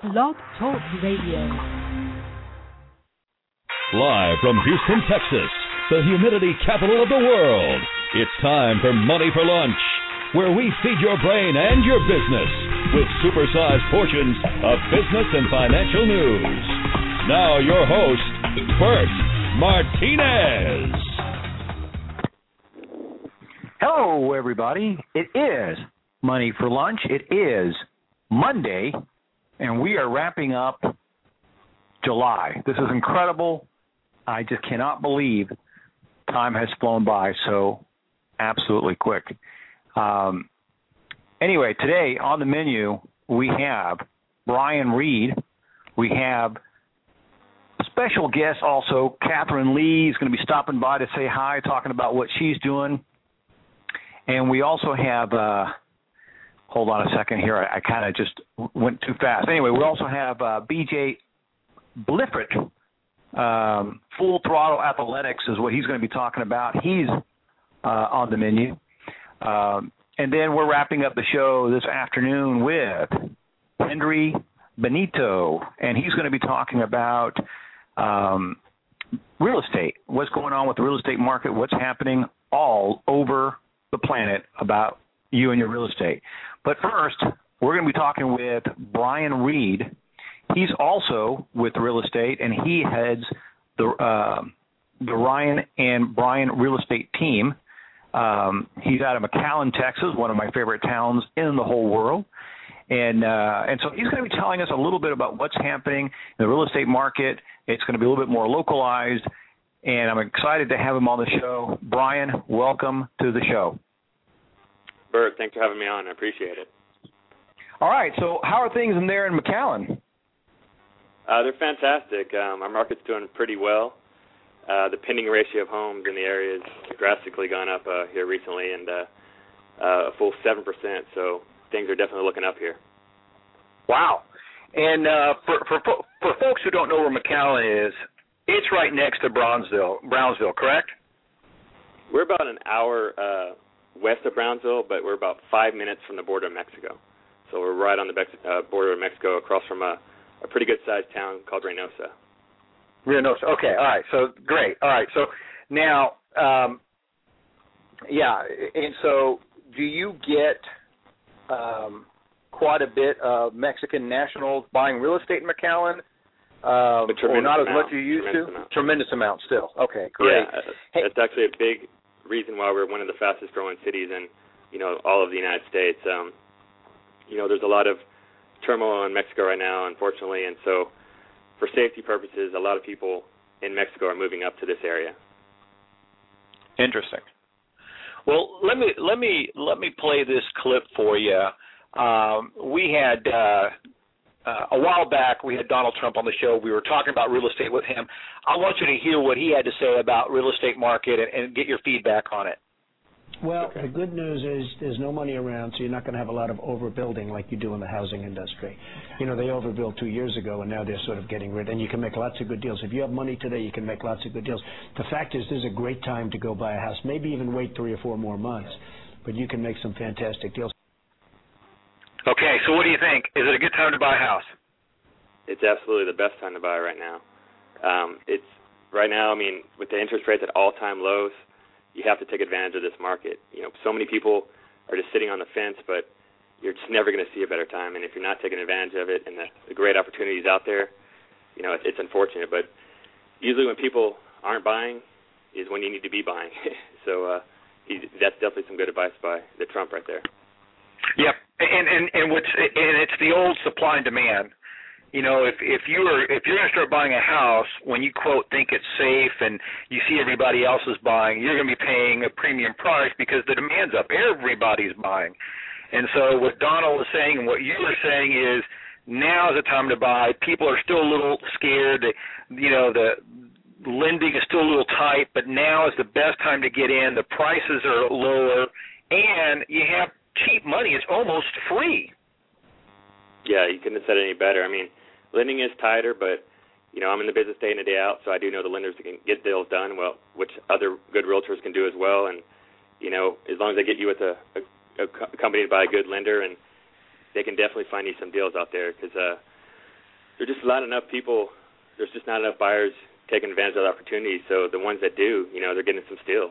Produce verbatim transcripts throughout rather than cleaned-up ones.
Blog Talk Radio. Live from Houston, Texas, the humidity capital of the world, it's time for Money for Lunch, where we feed your brain and your business with supersized portions of business and financial news. Now your host, Bert Martinez. Hello, everybody. It is Money for Lunch. It is Monday, and we are wrapping up July. This is incredible. I just cannot believe time has flown by so absolutely quick. Um, anyway, today on the menu, we have Brian Reed. We have special guest also, Catherine Lee is going to be stopping by to say hi, talking about what she's doing. And we also have, uh, hold on a second here, I, I kind of just went too fast. Anyway, we also have uh, B J Bliffert, um, Full Throttle Athletics is what he's going to be talking about. He's uh, on the menu. Um, and then we're wrapping up the show this afternoon with Henry Benito, and he's going to be talking about um, real estate, what's going on with the real estate market, what's happening all over the planet about you and your real estate. But first, we're going to be talking with Brian Reed. He's also with real estate, and he heads the uh, the Ryan and Brian real estate team. Um, he's out of McAllen, Texas, one of my favorite towns in the whole world. And uh, and so he's going to be telling us a little bit about what's happening in the real estate market. It's going to be a little bit more localized, and I'm excited to have him on the show. Brian, welcome to the show. Bert, thanks for having me on. I appreciate it. All right, so how are things in there in McAllen? Uh, they're fantastic. Um, our market's doing pretty well. Uh, the pending ratio of homes in the area has drastically gone up uh, here recently, and uh, uh, a full seven percent, so things are definitely looking up here. Wow. And uh, for, for for folks who don't know where McAllen is, it's right next to Brownsville, Brownsville, correct? We're about an hour uh, west of Brownsville, but we're about five minutes from the border of Mexico. So we're right on the uh, border of Mexico, across from a, a pretty good-sized town called Reynosa. Reynosa. Okay. All right. So great. All right. So now, um, yeah. And so, do you get um, quite a bit of Mexican nationals buying real estate in McAllen, um, or not as much as you used tremendous to? Amount. Tremendous amount still. Okay. Great. Yeah. Hey. That's actually a big reason why we're one of the fastest-growing cities in, you know, all of the United States. Um, you know, there's a lot of turmoil in Mexico right now, unfortunately, and so for safety purposes, a lot of people in Mexico are moving up to this area. Interesting. Well, let me let me let me play this clip for you. Um, we had uh, uh, a while back we had Donald Trump on the show. We were talking about real estate with him. I want you to hear what he had to say about real estate market and, and get your feedback on it. Well, okay. The good news is there's no money around, so you're not going to have a lot of overbuilding like you do in the housing industry. You know, they overbuilt two years ago, and now they're sort of getting rid, and you can make lots of good deals. If you have money today, you can make lots of good deals. The fact is, this is a great time to go buy a house. Maybe even wait three or four more months, but you can make some fantastic deals. Okay, so what do you think? Is it a good time to buy a house? It's absolutely the best time to buy right now. Um, it's right now, I mean, with the interest rates at all-time lows, you have to take advantage of this market. You know, so many people are just sitting on the fence, but you're just never going to see a better time. And if you're not taking advantage of it and the, the great opportunities out there, you know, it, it's unfortunate. But usually when people aren't buying is when you need to be buying. so uh, he, that's definitely some good advice by the Trump right there. Yep, and and and what's and it's the old supply and demand. You know, if if you are if you're going to start buying a house, when you quote think it's safe and you see everybody else is buying, you're going to be paying a premium price because the demand's up. Everybody's buying, and so what Donald is saying and what you are saying is now is the time to buy. People are still a little scared. You know, the lending is still a little tight, but now is the best time to get in. The prices are lower, and you have cheap money. It's almost free. Yeah, you couldn't have said it any better. I mean, lending is tighter, but, you know, I'm in the business day in and day out, so I do know the lenders that can get deals done, well, which other good realtors can do as well. And, you know, as long as they get you with a, a, a accompanied by a good lender, and they can definitely find you some deals out there because, uh, there's just not enough people. There's just not enough buyers taking advantage of the opportunity. So the ones that do, you know, they're getting some steals.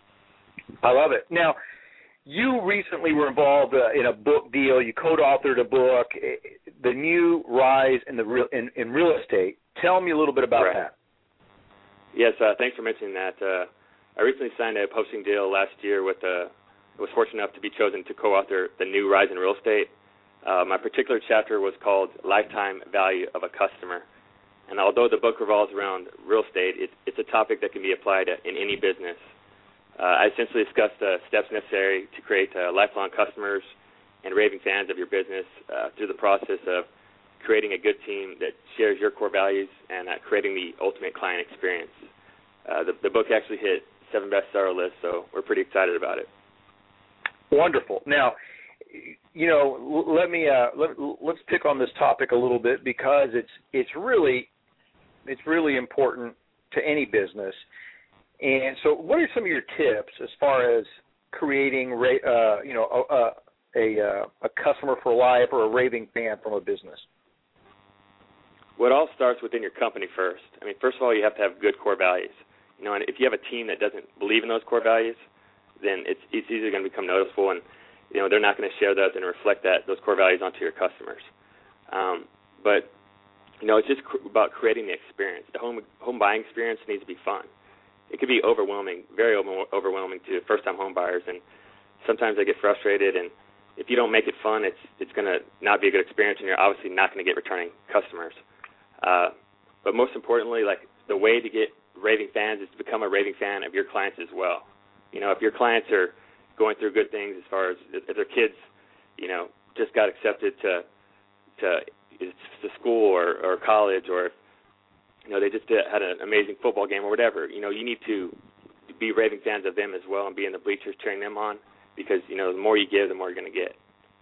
I love it. Now, you recently were involved uh, in a book deal. You co-authored a book, The New Rise in the real in, in Real Estate. Tell me a little bit about right. that. Yes, uh, thanks for mentioning that. Uh, I recently signed a publishing deal last year with uh, I was fortunate enough to be chosen to co-author The New Rise in Real Estate. Uh, my particular chapter was called Lifetime Value of a Customer. And although the book revolves around real estate, it, it's a topic that can be applied in any business. Uh, I essentially discussed the steps necessary to create uh, lifelong customers and raving fans of your business uh, through the process of creating a good team that shares your core values and uh, creating the ultimate client experience. Uh, the, the book actually hit seven bestseller lists, so we're pretty excited about it. Wonderful. Now, you know, let me uh, let, let's pick on this topic a little bit because it's it's really it's really important to any business. And so, what are some of your tips as far as creating, uh, you know, a a, a customer for life or a raving fan from a business? Well, it all starts within your company first. I mean, first of all, you have to have good core values. You know, and if you have a team that doesn't believe in those core values, then it's it's easily going to become noticeable, and you know they're not going to share those and reflect that those core values onto your customers. Um, but you know, it's just cr- about creating the experience. The home home buying experience needs to be fun. It could be overwhelming, very over- overwhelming to first-time home buyers, and sometimes they get frustrated. And if you don't make it fun, it's it's going to not be a good experience, and you're obviously not going to get returning customers. Uh, but most importantly, like the way to get raving fans is to become a raving fan of your clients as well. You know, if your clients are going through good things as far as if their kids, you know, just got accepted to to, to school or, or college, or you know they just did, had an amazing football game or whatever, you know, you need to be raving fans of them as well and be in the bleachers cheering them on because, you know, the more you give, the more you're going to get.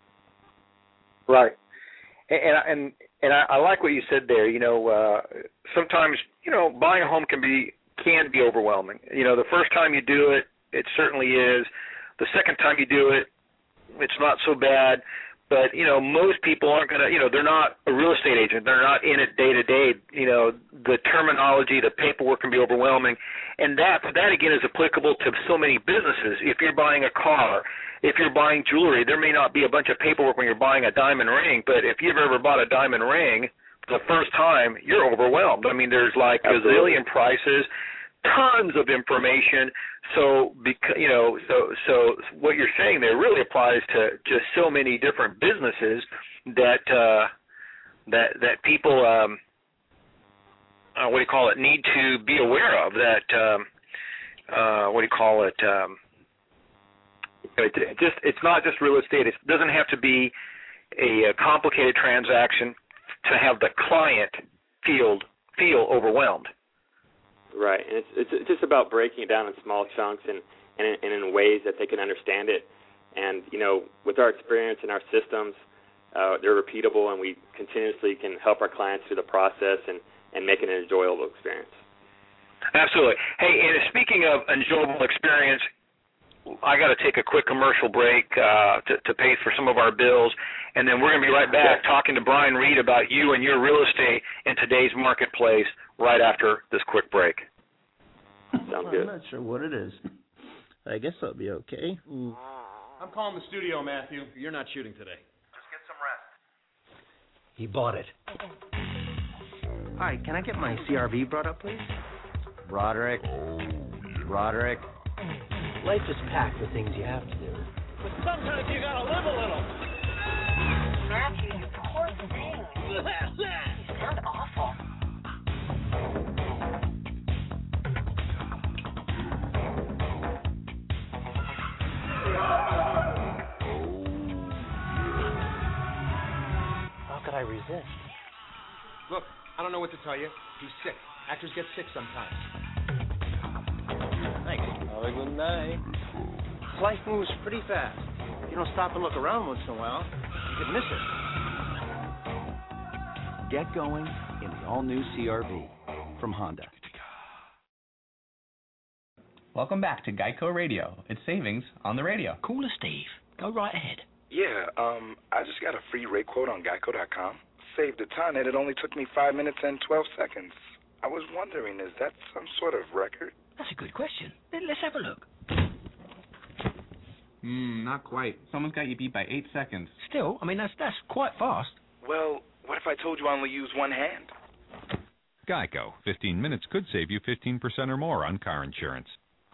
Right. And and and I, I like what you said there. You know, uh, sometimes you know buying a home can be can be overwhelming. You know, the first time you do it, it certainly is. The second time you do it, it's not so bad. But you know, most people aren't going to. You know, they're not a real estate agent. They're not in it day to day. You know, the terminology, the paperwork can be overwhelming, and that that again is applicable to so many businesses. If you're buying a car, if you're buying jewelry, there may not be a bunch of paperwork when you're buying a diamond ring, but if you've ever bought a diamond ring the first time, you're overwhelmed. I mean, there's like a zillion prices, tons of information. So, because, you know, so so what you're saying there really applies to just so many different businesses that uh, that that people, um, uh, what do you call it, need to be aware of. That um, uh, what do you call it? Um, It just it's not just real estate. It doesn't have to be a, a complicated transaction to have the client feel feel overwhelmed. Right, and it's it's just about breaking it down in small chunks and and in, and in ways that they can understand it. And you know, with our experience and our systems, uh, they're repeatable, and we continuously can help our clients through the process and and make it an enjoyable experience. Absolutely. Hey, and speaking of enjoyable experience, I got to take a quick commercial break uh, to, to pay for some of our bills, and then we're going to be right back talking to Brian Reed about you and your real estate in today's marketplace right after this quick break. Sounds good. I'm not sure what it is. I guess I'll be okay. Mm. I'm calling the studio, Matthew. You're not shooting today. Just get some rest. He bought it. Hi, can I get my C R V brought up, please? Roderick. Roderick. Life is packed with things you have to do. But sometimes you gotta live a little. Matthew, you poor thing. You sound awful. How could I resist? Look, I don't know what to tell you. He's sick. Actors get sick sometimes. Thanks. Have a good night. Life moves pretty fast. If you don't stop and look around once in a while, you could miss it. Get going in the all-new C R V from Honda. Welcome back to Geico Radio. It's savings on the radio. Cooler, Steve. Go right ahead. Yeah, um, I just got a free rate quote on Geico dot com. saved a ton, and it only took me five minutes and twelve seconds. I was wondering, is that some sort of record? That's a good question. Let's have a look. Hmm, not quite. Someone's got you beat by eight seconds. Still, I mean, that's that's quite fast. Well, what if I told you I only use one hand? Geico. fifteen minutes could save you fifteen percent or more on car insurance.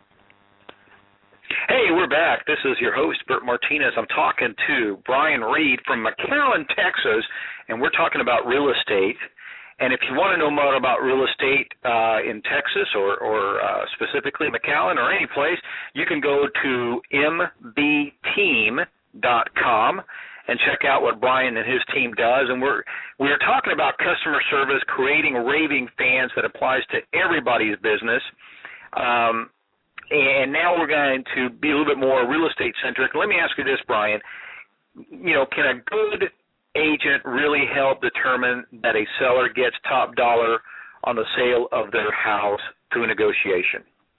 Hey, we're back. This is your host, Bert Martinez. I'm talking to Brian Reed from McAllen, Texas, and we're talking about real estate. And if you want to know more about real estate uh, in Texas or, or uh, specifically McAllen or any place, you can go to m b team dot com and check out what Brian and his team does. And we're we're talking about customer service, creating raving fans that applies to everybody's business. Um, and now we're going to be a little bit more real estate centric. Let me ask you this, Brian. You know, can a good agent really help determine that a seller gets top dollar on the sale of their house through a negotiation?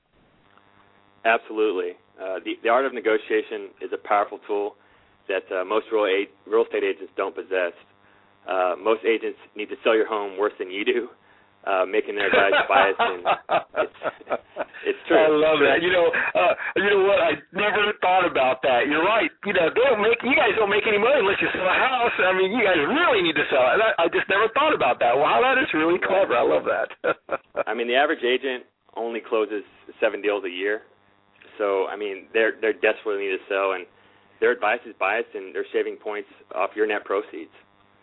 Absolutely. Uh, the, the art of negotiation is a powerful tool that uh, most real, a- real estate agents don't possess. Uh, most agents need to sell your home worse than you do, uh, making their guys biased. And it's, it's true. I love that. You know, uh, you know what? I never thought about that. You're right. You know, they don't make. You guys don't make any money unless you sell a house. I mean, you guys really need to sell it. I, I just never thought about that. Wow, that is really clever. I love that. I mean, the average agent only closes seven deals a year, so I mean, they're they're desperately need to sell, and their advice is biased, and they're shaving points off your net proceeds.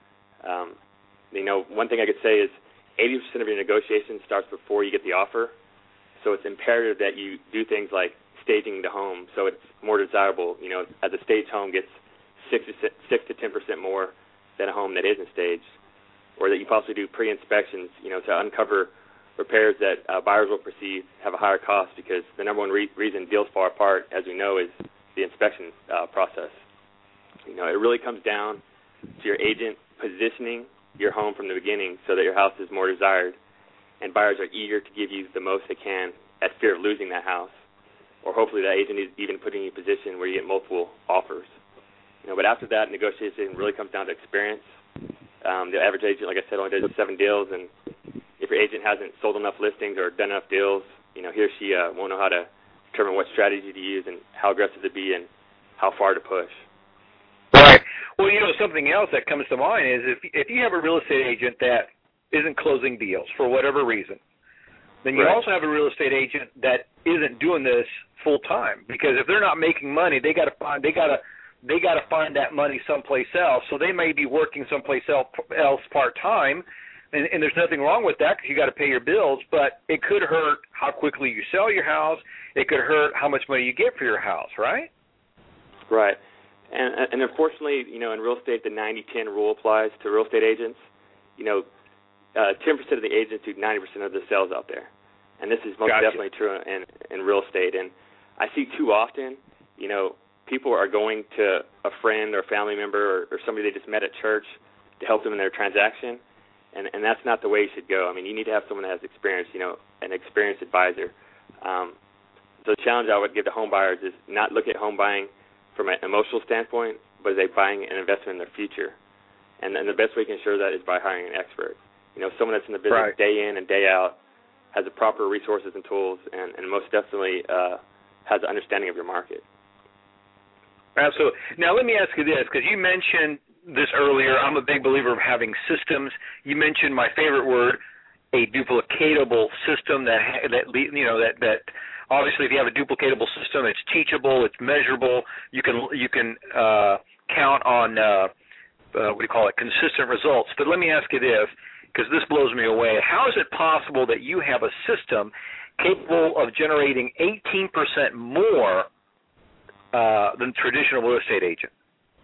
Um, you know, one thing I could say is eighty percent of your negotiation starts before you get the offer, so it's imperative that you do things like staging the home so it's more desirable. You know, as a staged home gets six to six to ten percent more than a home that isn't staged, or that you possibly do pre-inspections, you know, to uncover repairs that uh, buyers will perceive have a higher cost, because the number one re- reason deals fall apart, as we know, is the inspection uh, process. You know, it really comes down to your agent positioning your home from the beginning so that your house is more desired, and buyers are eager to give you the most they can at fear of losing that house, or hopefully that agent is even putting you in a position where you get multiple offers. You know, but after that, negotiation really comes down to experience. Um, the average agent, like I said, only does seven deals, and if your agent hasn't sold enough listings or done enough deals, you know, he or she uh, won't know how to determine what strategy to use and how aggressive to be and how far to push. Right. Well, you know, something else that comes to mind is if if you have a real estate agent that isn't closing deals for whatever reason, then you right. also have a real estate agent that isn't doing this full time, because if they're not making money, they got to find they got to they got to find that money someplace else. So they may be working someplace else, else part time, and, and there's nothing wrong with that because you got to pay your bills. But it could hurt how quickly you sell your house. It could hurt how much money you get for your house, right? Right. And, and unfortunately, you know, in real estate, the ninety ten rule applies to real estate agents. You know, uh, ten percent of the agents do ninety percent of the sales out there. And this is most gotcha. definitely true in, in real estate. And I see too often, you know, people are going to a friend or family member or, or somebody they just met at church to help them in their transaction. And, and that's not the way you should go. I mean, you need to have someone that has experience, you know, an experienced advisor. Um, so the challenge I would give to home buyers is not look at home buying from an emotional standpoint, but as a buying an investment in their future. And, and the best way you can ensure that is by hiring an expert. You know, someone that's in the business Right. day in and day out, has the proper resources and tools, and, and most definitely uh, has an understanding of your market. Absolutely. Now, let me ask you this, because you mentioned this earlier. I'm a big believer of having systems. You mentioned my favorite word, a duplicatable system that, that you know, that, that obviously if you have a duplicatable system, it's teachable, it's measurable. You can you can uh, count on, uh, uh, what do you call it, consistent results. But let me ask you this, because this blows me away. How is it possible that you have a system capable of generating eighteen percent more uh, than traditional real estate agent?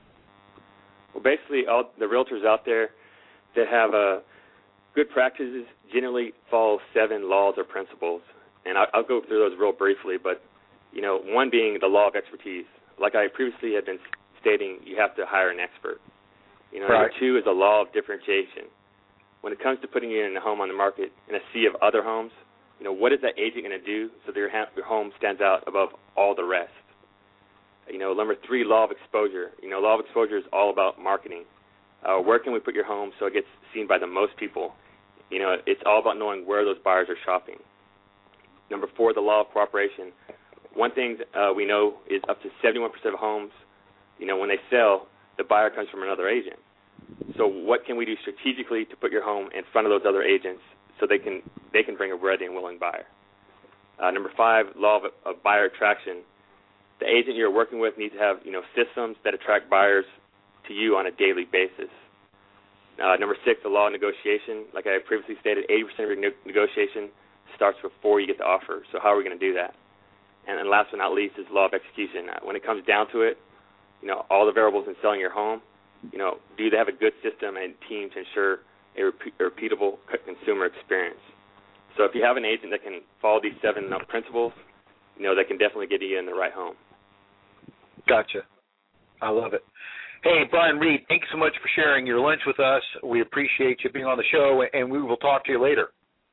Well, basically, all the realtors out there that have uh, good practices generally follow seven laws or principles. And I'll, I'll go through those real briefly, but, you know, one being the law of expertise. Like I previously had been stating, you have to hire an expert. You know, right. Number two is the law of differentiation. When it comes to putting you in a home on the market in a sea of other homes, you know, what is that agent going to do so that your, ha- your home stands out above all the rest? You know, number three, law of exposure. You know, law of exposure is all about marketing. Uh, where can we put your home so it gets seen by the most people? You know, it's all about knowing where those buyers are shopping. Number four, the law of cooperation. One thing uh, we know is up to seventy-one percent of homes, you know, when they sell, the buyer comes from another agent. So what can we do strategically to put your home in front of those other agents so they can they can bring a ready and willing buyer? Uh, number five, law of, of buyer attraction. The agent you're working with needs to have, you know, systems that attract buyers to you on a daily basis. Uh, number six, the law of negotiation. Like I previously stated, eighty percent of your ne- negotiation starts before you get the offer. So how are we going to do that? And then last but not least is the law of execution. Uh, when it comes down to it, you know, all the variables in selling your home, you know, do they have a good system and team to ensure a, repeat, a repeatable consumer experience? So if you have an agent that can follow these seven principles, you know, they can definitely get you in the right home. Gotcha. I love it. Hey, Brian Reed, thank you so much for sharing your lunch with us. We appreciate you being on the show, and we will talk to you later.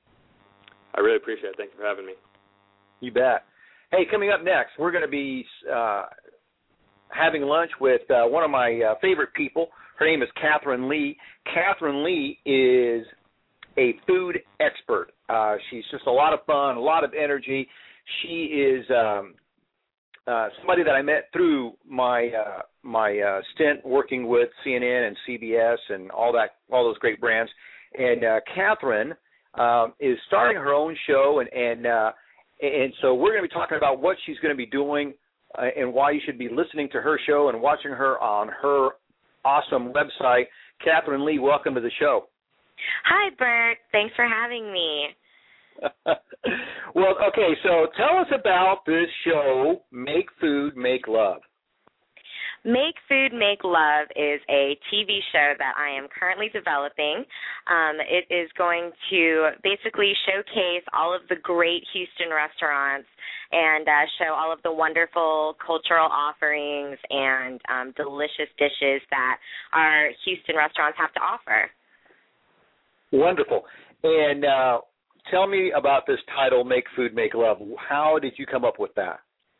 I really appreciate it. Thanks for having me. You bet. Hey, coming up next, we're going to be uh, having lunch with uh, one of my uh, favorite people. Her name is Catherine Lee. Catherine Lee is a food expert. Uh, she's just a lot of fun, a lot of energy. She is um, uh, somebody that I met through my uh, my uh, stint working with C N N and C B S and all that, all those great brands. And uh, Catherine um, is starting her own show, and and uh, and so we're going to be talking about what she's going to be doing uh, and why you should be listening to her show and watching her on her awesome website. Catherine Lee, welcome to the show. Hi, Bert. Thanks for having me. Well, okay, so tell us about this show, Make Food, Make Love. Make Food, Make Love is a T V show that I am currently developing. Um, it is going to basically showcase all of the great Houston restaurants and uh, show all of the wonderful cultural offerings and um, delicious dishes that our Houston restaurants have to offer. Wonderful. And uh, tell me about this title, Make Food, Make Love. How did you come up with that?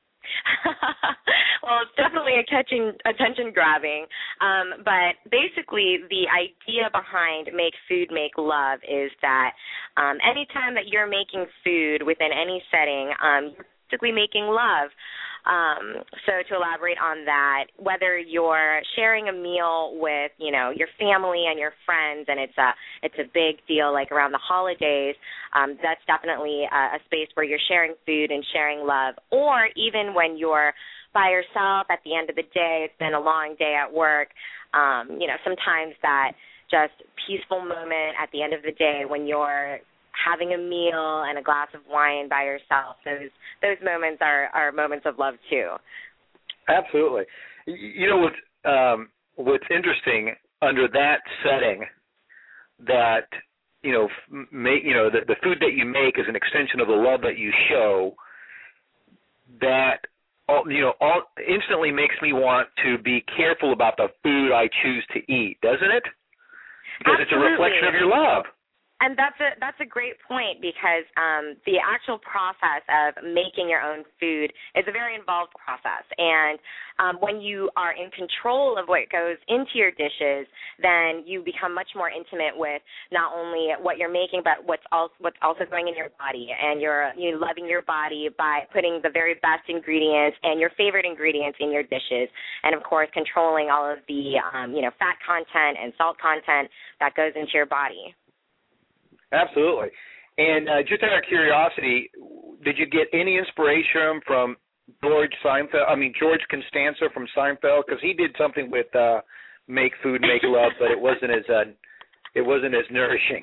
Well, it's definitely attention attention grabbing, um, but basically the idea behind Make Food, Make Love is that um, anytime that you're making food within any setting, um, you're basically making love. Um, so to elaborate on that, whether you're sharing a meal with, you know, your family and your friends, and it's a it's a big deal, like around the holidays, um, that's definitely a, a space where you're sharing food and sharing love. Or even when you're by yourself at the end of the day, it's been a long day at work. Um, you know, sometimes that just peaceful moment at the end of the day when you're having a meal and a glass of wine by yourself, those those moments are, are moments of love too. Absolutely. You know what's um, what's interesting under that setting, that you know make you know the, the food that you make is an extension of the love that you show. That all, you know all instantly makes me want to be careful about the food I choose to eat, doesn't it? Because Absolutely. It's a reflection of your love. And that's a that's a great point, because um, the actual process of making your own food is a very involved process. And um, when you are in control of what goes into your dishes, then you become much more intimate with not only what you're making, but what's also what's also going in your body. And you're you loving your body by putting the very best ingredients and your favorite ingredients in your dishes, and of course controlling all of the um, you know fat content and salt content that goes into your body. Absolutely. And uh, just out of curiosity, did you get any inspiration from George Seinfeld? I mean, George Costanza from Seinfeld, because he did something with uh, Make Food, Make Love, but it wasn't as uh, it wasn't as nourishing.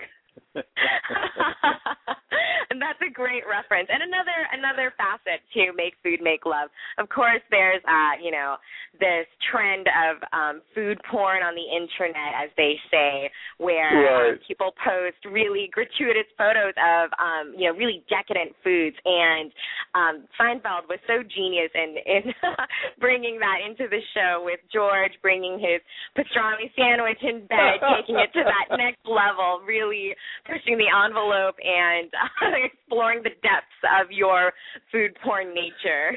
And that's a great reference. And another another facet to Make Food, Make Love. Of course, there's uh, you know this trend of um, food porn on the internet, as they say, where right. um, people post really gratuitous photos of um, you know really decadent foods. And um, Seinfeld was so genius in, in bringing that into the show, with George bringing his pastrami sandwich in bed, taking it to that next level, really pushing the envelope and uh, exploring the depths of your food porn nature.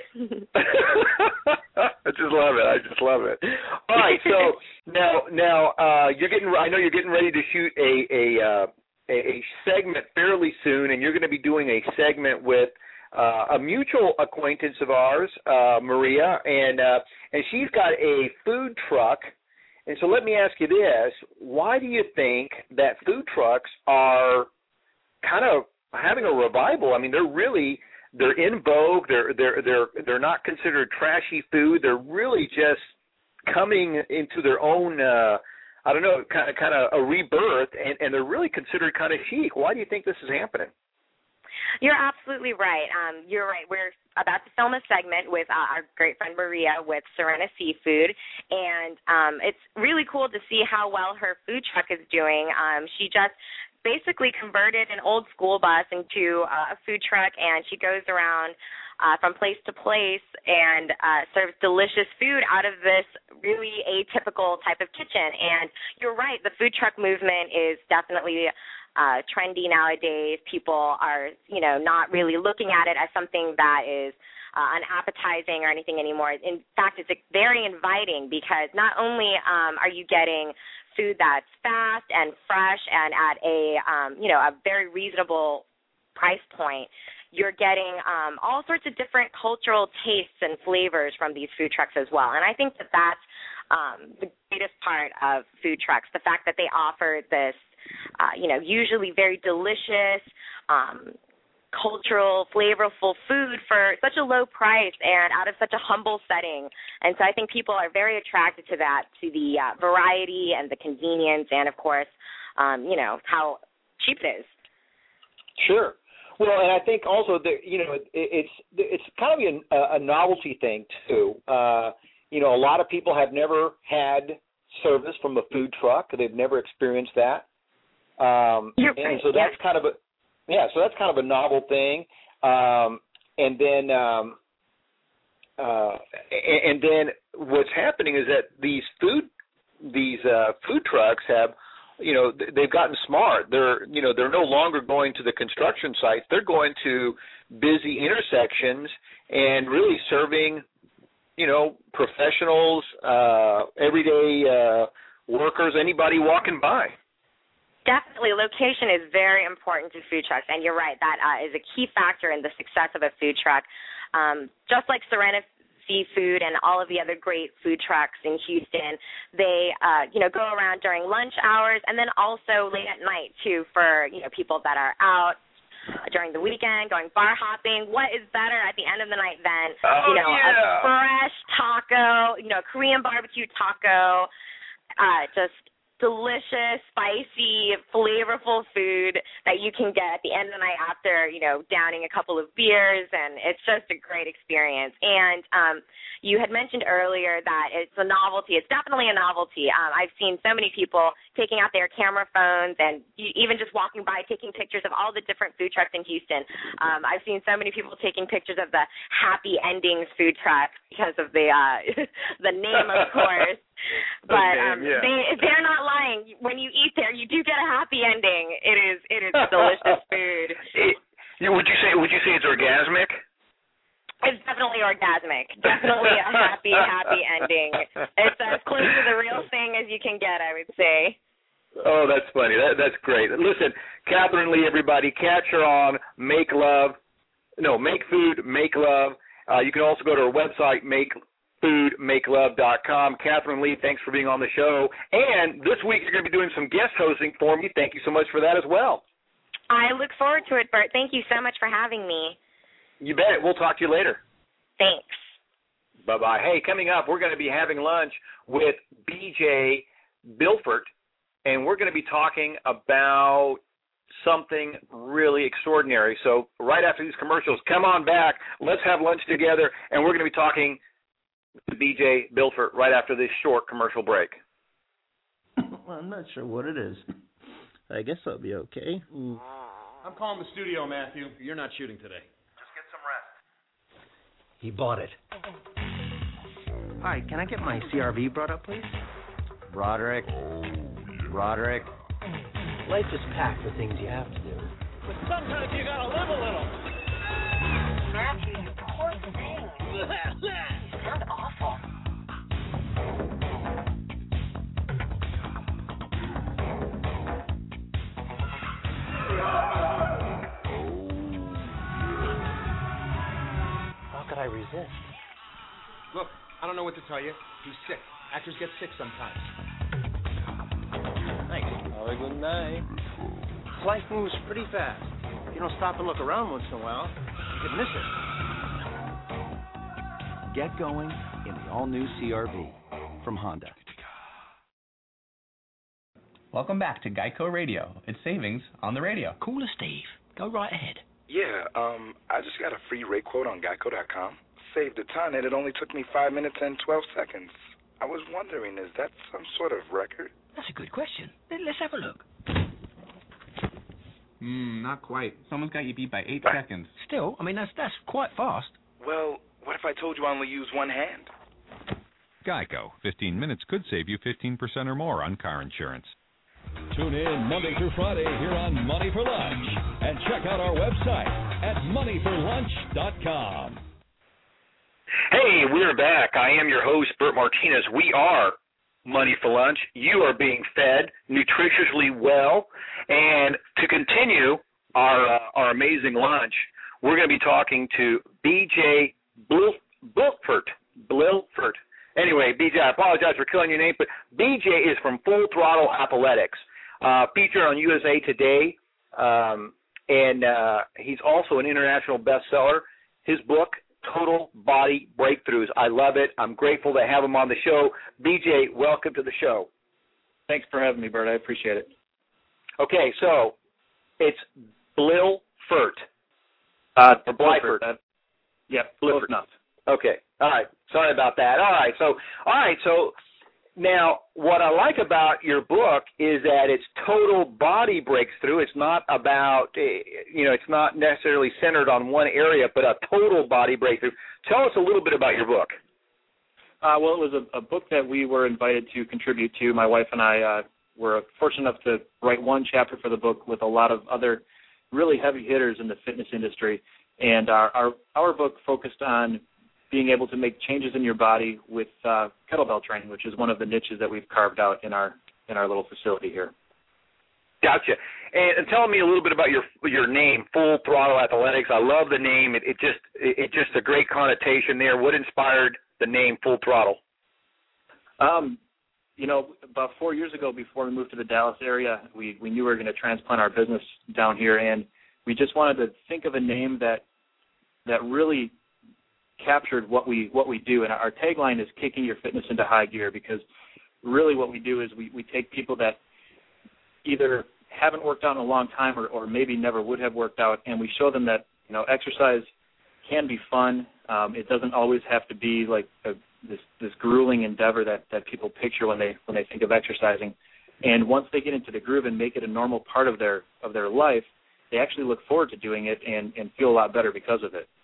I just love it. I just love it. All right, so now now uh, you're getting. I know you're getting ready to shoot a a uh, a, a segment fairly soon, and you're going to be doing a segment with uh, a mutual acquaintance of ours, uh, Maria, and uh, and she's got a food truck. And so let me ask you this: why do you think that food trucks are kind of having a revival? I mean, they're really they're in vogue. They're they're they're they're not considered trashy food. They're really just coming into their own. Uh, I don't know, kind of kind of a rebirth, and, and they're really considered kind of chic. Why do you think this is happening? You're absolutely right. Um, you're right. We're about to film a segment with uh, our great friend Maria with Serena Seafood, and um, it's really cool to see how well her food truck is doing. Um, she just basically converted an old school bus into uh, a food truck, and she goes around uh, from place to place and uh, serves delicious food out of this really atypical type of kitchen. And you're right, the food truck movement is definitely Uh, trendy nowadays. People are, you know, not really looking at it as something that is uh, unappetizing or anything anymore. In fact, it's very inviting because not only um, are you getting food that's fast and fresh and at a, um, you know, a very reasonable price point, you're getting um, all sorts of different cultural tastes and flavors from these food trucks as well. And I think that that's um, the greatest part of food trucks, the fact that they offer this Uh, you know, usually very delicious, um, cultural, flavorful food for such a low price and out of such a humble setting. And so I think people are very attracted to that, to the uh, variety and the convenience and, of course, um, you know, how cheap it is. Sure. Well, and I think also that, you know, it, it's it's kind of a, a novelty thing, too. Uh, you know, a lot of people have never had service from a food truck. They've never experienced that. Um, You're and right, so that's yeah. kind of a, yeah, so that's kind of a novel thing. Um, and then, um, uh, and, and then what's happening is that these food, these, uh, food trucks have, you know, they've gotten smart. They're, you know, they're no longer going to the construction sites. They're going to busy intersections and really serving, you know, professionals, uh, everyday, uh, workers, anybody walking by. Definitely. Location is very important to food trucks, and you're right. That uh, is a key factor in the success of a food truck. Um, just like Serena Seafood and all of the other great food trucks in Houston, they, uh, you know, go around during lunch hours and then also late at night, too, for, you know, people that are out during the weekend, going bar hopping. What is better at the end of the night than, oh, you know, yeah. a fresh taco, you know, Korean barbecue taco, uh, just delicious, spicy, flavorful food that you can get at the end of the night after, you know, downing a couple of beers, and it's just a great experience. And um, you had mentioned earlier that it's a novelty. It's definitely a novelty. Um, I've seen so many people taking out their camera phones and even just walking by taking pictures of all the different food trucks in Houston. Um, I've seen so many people taking pictures of the Happy Endings food truck because of the uh, the name, of course. But um, name, yeah. they they're not lying. When you eat there, you do get a happy ending. It is it is delicious food. It, would you say would you say it's orgasmic? It's definitely orgasmic. Definitely a happy happy ending. It's as close to the real thing as you can get, I would say. Oh, that's funny. That, that's great. Listen, Catherine Lee, everybody, catch her on Make Love. No, Make Food, Make Love. Uh, you can also go to her website, make food make love dot com. Catherine Lee, thanks for being on the show. And this week you're going to be doing some guest hosting for me. Thank you so much for that as well. I look forward to it, Bert. Thank you so much for having me. You bet. We'll talk to you later. Thanks. Bye-bye. Hey, coming up, we're going to be having lunch with B J Bilford, and we're going to be talking about something really extraordinary. So right after these commercials, come on back. Let's have lunch together, and we're going to be talking to B J Bilford right after this short commercial break. Well, I'm not sure what it is. I guess that'll be okay. Mm. I'm calling the studio, Matthew. You're not shooting today. Just get some rest. He bought it. Hi, can I get my C R V brought up, please? Roderick. Roderick. Life is packed with things you have to do. But sometimes you gotta live a little. Matthew, you poor thing. You sound awful. How could I resist? Look, I don't know what to tell you. He's sick. Actors get sick sometimes. Thanks. Have a good night. Life moves pretty fast. If you don't stop and look around once in a while, you could miss it. Get going in the all-new C R V from Honda. Welcome back to Geico Radio. It's savings on the radio. Call us, Steve. Go right ahead. Yeah, um, I just got a free rate quote on Geico dot com. Saved a ton, and it only took me five minutes and twelve seconds. I was wondering, is that some sort of record? That's a good question. Let's have a look. Hmm, not quite. Someone's got you beat by eight seconds. Still, I mean, that's that's quite fast. Well, what if I told you I only use one hand? Geico. fifteen minutes could save you fifteen percent or more on car insurance. Tune in Monday through Friday here on Money for Lunch. And check out our website at money for lunch dot com. Hey, we're back. I am your host, Bert Martinez. We are Money for Lunch. You are being fed nutritiously well. And to continue our uh, our amazing lunch, we're going to be talking to B J Blilfert. Blilfert. Anyway, B J, I apologize for killing your name, but B J is from Full Throttle Athletics, uh, featured on U S A Today, um, and uh, he's also an international bestseller. His book, Total Body Breakthroughs. I love it. I'm grateful to have him on the show. B J, welcome to the show. Thanks for having me, Bert. I appreciate it. Okay, so it's Blilfert. Uh, or Blyfert. Uh, yeah, close enough. Okay. All right. Sorry about that. All right. So, all right. So now what I like about your book is that it's total body breakthrough. It's not about, you know, it's not necessarily centered on one area, but a total body breakthrough. Tell us a little bit about your book. Uh, well, it was a, a book that we were invited to contribute to. My wife and I uh, were fortunate enough to write one chapter for the book with a lot of other really heavy hitters in the fitness industry. And our, our, our book focused on being able to make changes in your body with uh, kettlebell training, which is one of the niches that we've carved out in our in our little facility here. Gotcha. And, and tell me a little bit about your your name, Full Throttle Athletics. I love the name. It, it just it, it just a great connotation there. What inspired the name Full Throttle? Um, you know, about four years ago, before we moved to the Dallas area, we we knew we were going to transplant our business down here, and we just wanted to think of a name that that really captured what we what we do. And our tagline is kicking your fitness into high gear, because really what we do is we, we take people that either haven't worked out in a long time or, or maybe never would have worked out, and we show them that, you know, exercise can be fun. Um, it doesn't always have to be like a, this this grueling endeavor that, that people picture when they when they think of exercising. And once they get into the groove and make it a normal part of their of their life, they actually look forward to doing it and, and feel a lot better because of it.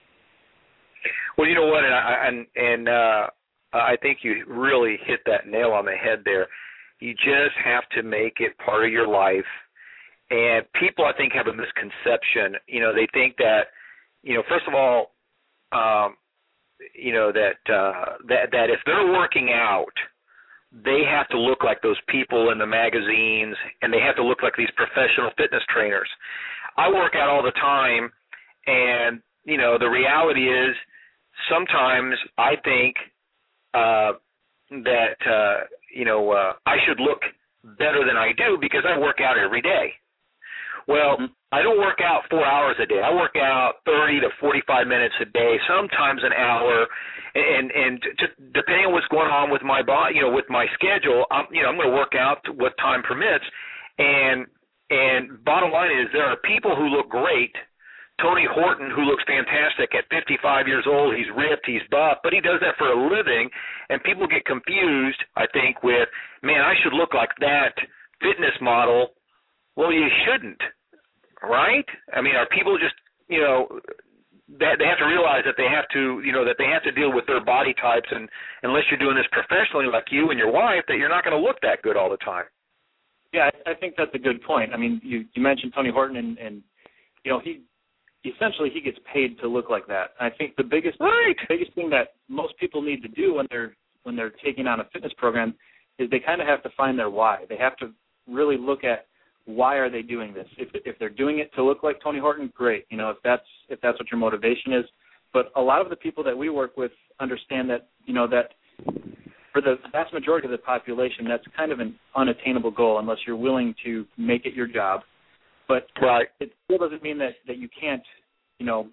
Well, you know what, and I, and, and uh, I think you really hit that nail on the head there. You just have to make it part of your life. And people, I think, have a misconception. You know, they think that, you know, first of all, um, you know, that uh, that that if they're working out, they have to look like those people in the magazines, and they have to look like these professional fitness trainers. I work out all the time, and, you know, the reality is, sometimes I think uh, that, uh, you know, uh, I should look better than I do because I work out every day. Well, mm-hmm. I don't work out four hours a day. I work out thirty to forty-five minutes a day, sometimes an hour, and and just depending on what's going on with my body, you know, with my schedule, I'm, you know, I'm going to work out what time permits. And and bottom line is, there are people who look great. Tony Horton, who looks fantastic at fifty-five years old, he's ripped, he's buff, but he does that for a living, and people get confused, I think, with, man, I should look like that fitness model. Well, you shouldn't, right? I mean, are people just, you know, they, they have to realize that they have to, you know, that they have to deal with their body types, and unless you're doing this professionally like you and your wife, that you're not going to look that good all the time. Yeah, I, I think that's a good point. I mean, you, you mentioned Tony Horton, and, and you know, he essentially he gets paid to look like that. I think the biggest right. biggest thing that most people need to do when they're when they're taking on a fitness program is they kind of have to find their why. They have to really look at why are they doing this. If if they're doing it to look like Tony Horton, great. You know, if that's if that's what your motivation is. But a lot of the people that we work with understand that, you know, that for the vast majority of the population, that's kind of an unattainable goal unless you're willing to make it your job. But right. it still doesn't mean that, that you can't, you know,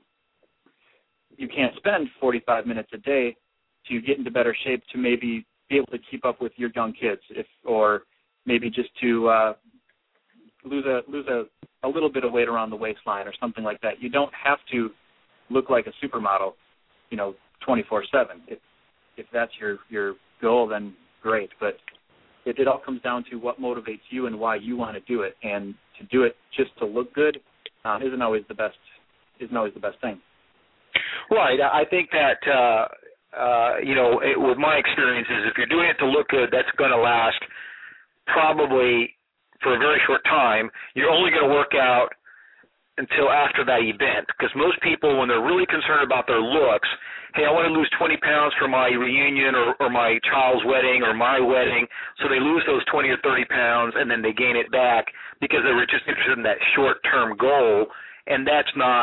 you can't spend forty-five minutes a day to get into better shape to maybe be able to keep up with your young kids, if or maybe just to uh, lose a lose a, a little bit of weight around the waistline or something like that. You don't have to look like a supermodel, you know, twenty-four seven. If if that's your, your goal, then great. But it, it all comes down to what motivates you and why you want to do it. And to do it just to look good uh, isn't always the best. Isn't always the best thing. Right. I think that uh, uh, you know, it, with my experiences, if you're doing it to look good, that's going to last probably for a very short time. You're only going to work out until after that event, because most people, when they're really concerned about their looks, hey, I want to lose twenty pounds for my reunion or, or my child's wedding or my wedding, so they lose those twenty or thirty pounds and then they gain it back because they were just interested in that short-term goal, and that's not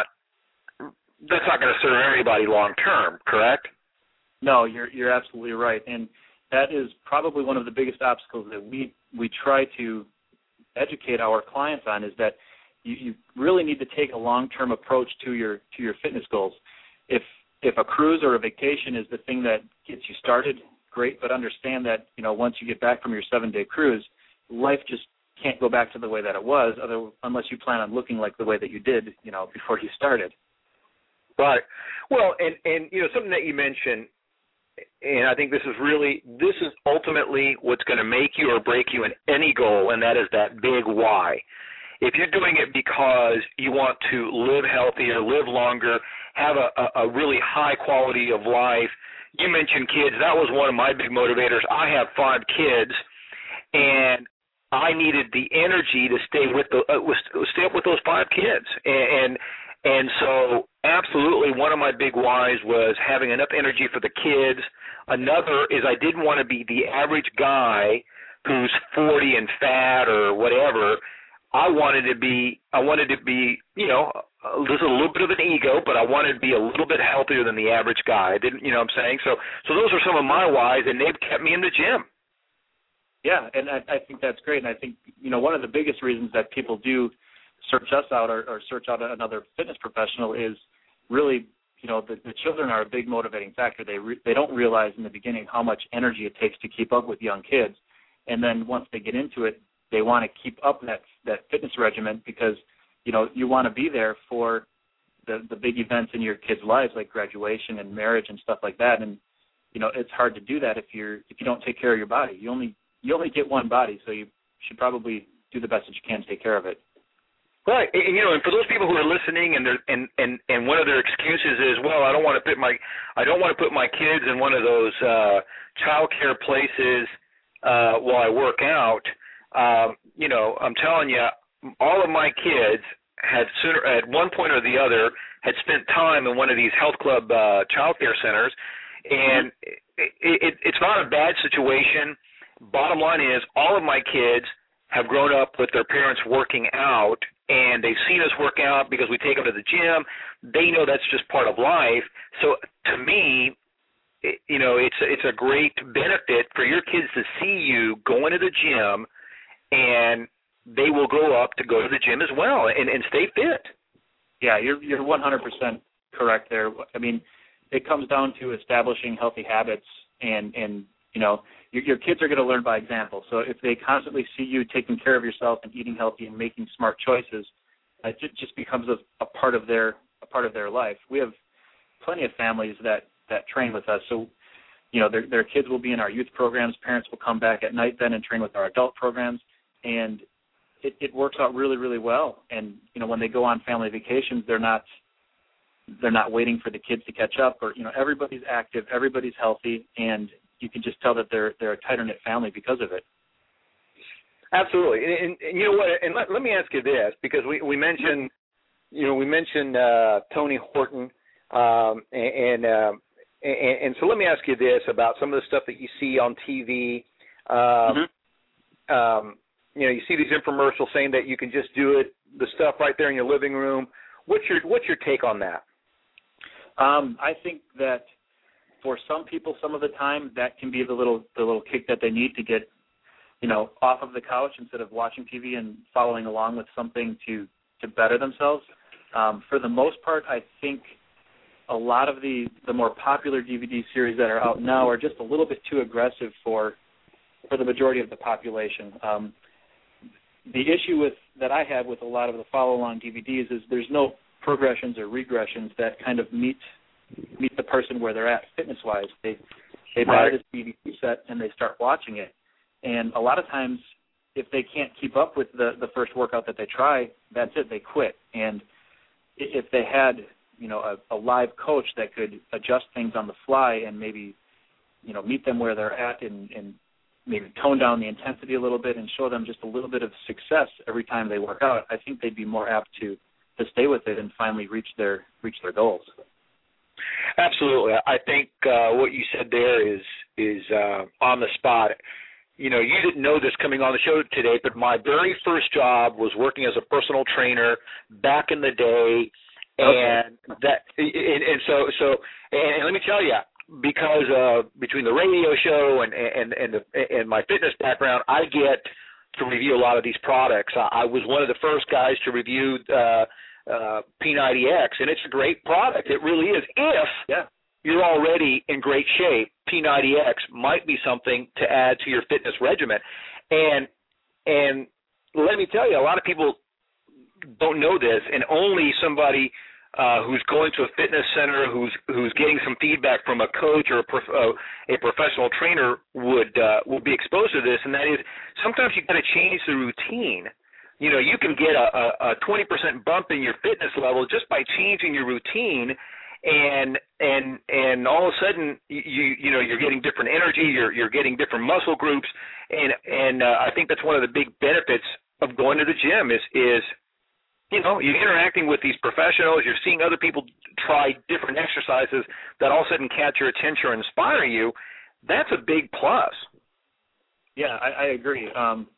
that's not going to serve everybody long-term, correct? No, you're you're absolutely right, and that is probably one of the biggest obstacles that we we try to educate our clients on, is that you, you really need to take a long-term approach to your to your fitness goals. If if a cruise or a vacation is the thing that gets you started, great, but understand that, you know, once you get back from your seven-day cruise, life just can't go back to the way that it was, other, unless you plan on looking like the way that you did, you know, before you started. Right. Well, and, and you know, something that you mentioned, and I think this is really, this is ultimately what's going to make you or break you in any goal, and that is that big why. If you're doing it because you want to live healthier, live longer, have a, a, a really high quality of life, you mentioned kids. That was one of my big motivators. I have five kids, and I needed the energy to stay with the uh, stay up with those five kids, and and so absolutely one of my big whys was having enough energy for the kids. Another is I didn't want to be the average guy who's forty and fat or whatever. I wanted to be, I wanted to be, you know, there's a little bit of an ego, but I wanted to be a little bit healthier than the average guy. I didn't, you know what I'm saying? So, so those are some of my whys, and they've kept me in the gym. Yeah, and I, I think that's great. And I think, you know, one of the biggest reasons that people do search us out or, or search out another fitness professional is really, you know, the, the children are a big motivating factor. They re, they don't realize in the beginning how much energy it takes to keep up with young kids, and then once they get into it, they want to keep up that that fitness regimen because, you know, you want to be there for the the big events in your kids' lives like graduation and marriage and stuff like that. And, you know, it's hard to do that if you're if you don't take care of your body. You only you only get one body, so you should probably do the best that you can to take care of it. Right, and, you know, and for those people who are listening, and they're, and and and one of their excuses is, well, I don't want to put my I don't want to put my kids in one of those uh, child care places uh, while I work out. Um, you know, I'm telling you, all of my kids had sooner, at one point or the other, had spent time in one of these health club uh, child care centers, and it, it, it's not a bad situation. Bottom line is, all of my kids have grown up with their parents working out, and they've seen us work out because we take them to the gym. They know that's just part of life. So to me, it, you know, it's it's a great benefit for your kids to see you going to the gym, and they will grow up to go to the gym as well and, and stay fit. Yeah, you're you're one hundred percent correct there. I mean, it comes down to establishing healthy habits, and, and you know, your, your kids are going to learn by example. So if they constantly see you taking care of yourself and eating healthy and making smart choices, it just becomes a, a part of their a part of their life. We have plenty of families that, that train with us. So, you know, their their kids will be in our youth programs. Parents will come back at night then and train with our adult programs. And it, it works out really, really well. And, you know, when they go on family vacations, they're not they're not waiting for the kids to catch up. Or, you know, everybody's active, everybody's healthy, and you can just tell that they're they're a tighter-knit family because of it. Absolutely. And, and, and you know what, and let, let me ask you this, because we, we mentioned you know, we mentioned uh, Tony Horton, um, and, and, uh, and and so let me ask you this about some of the stuff that you see on T V. Um, mm-hmm. um, you know, you see these infomercials saying that you can just do it, the stuff right there in your living room. What's your what's your take on that? Um, I think that for some people, some of the time, that can be the little the little kick that they need to get, you know, off of the couch instead of watching T V and following along with something to, to better themselves. Um, for the most part, I think a lot of the, the more popular D V D series that are out now are just a little bit too aggressive for for the majority of the population. Um, the issue with that I have with a lot of the follow-along D V Ds is there's no progressions or regressions that kind of meet meet the person where they're at fitness-wise. They they buy Right. this D V D set and they start watching it, and a lot of times, if they can't keep up with the the first workout that they try, that's it. They quit. And i- if they had, you know, a, a live coach that could adjust things on the fly and maybe, you know, meet them where they're at and, and maybe tone down the intensity a little bit and show them just a little bit of success every time they work out, I think they'd be more apt to, to stay with it and finally reach their reach their goals. Absolutely. I think uh, what you said there is is uh, on the spot. You know, you didn't know this coming on the show today, but my very first job was working as a personal trainer back in the day, and okay. that and, and so so and let me tell you, because uh, between the radio show and and and, the, and my fitness background, I get to review a lot of these products. I, I was one of the first guys to review uh, uh, P ninety X, and it's a great product. It really is. If yeah. you're already in great shape, P ninety X might be something to add to your fitness regimen. And and let me tell you, a lot of people don't know this, and only somebody uh, who's going to a fitness center, who's who's getting some feedback from a coach or a, prof, uh, a professional trainer would uh, will be exposed to this. And that is, sometimes you got to change the routine. You know, you can get a, a, a twenty percent bump in your fitness level just by changing your routine. And and and all of a sudden, you you know, you're getting different energy, you're you're getting different muscle groups, and and uh, I think that's one of the big benefits of going to the gym is is you know, you're interacting with these professionals, you're seeing other people try different exercises that all of a sudden catch your attention or inspire you. That's a big plus. Yeah, I, I agree. Um,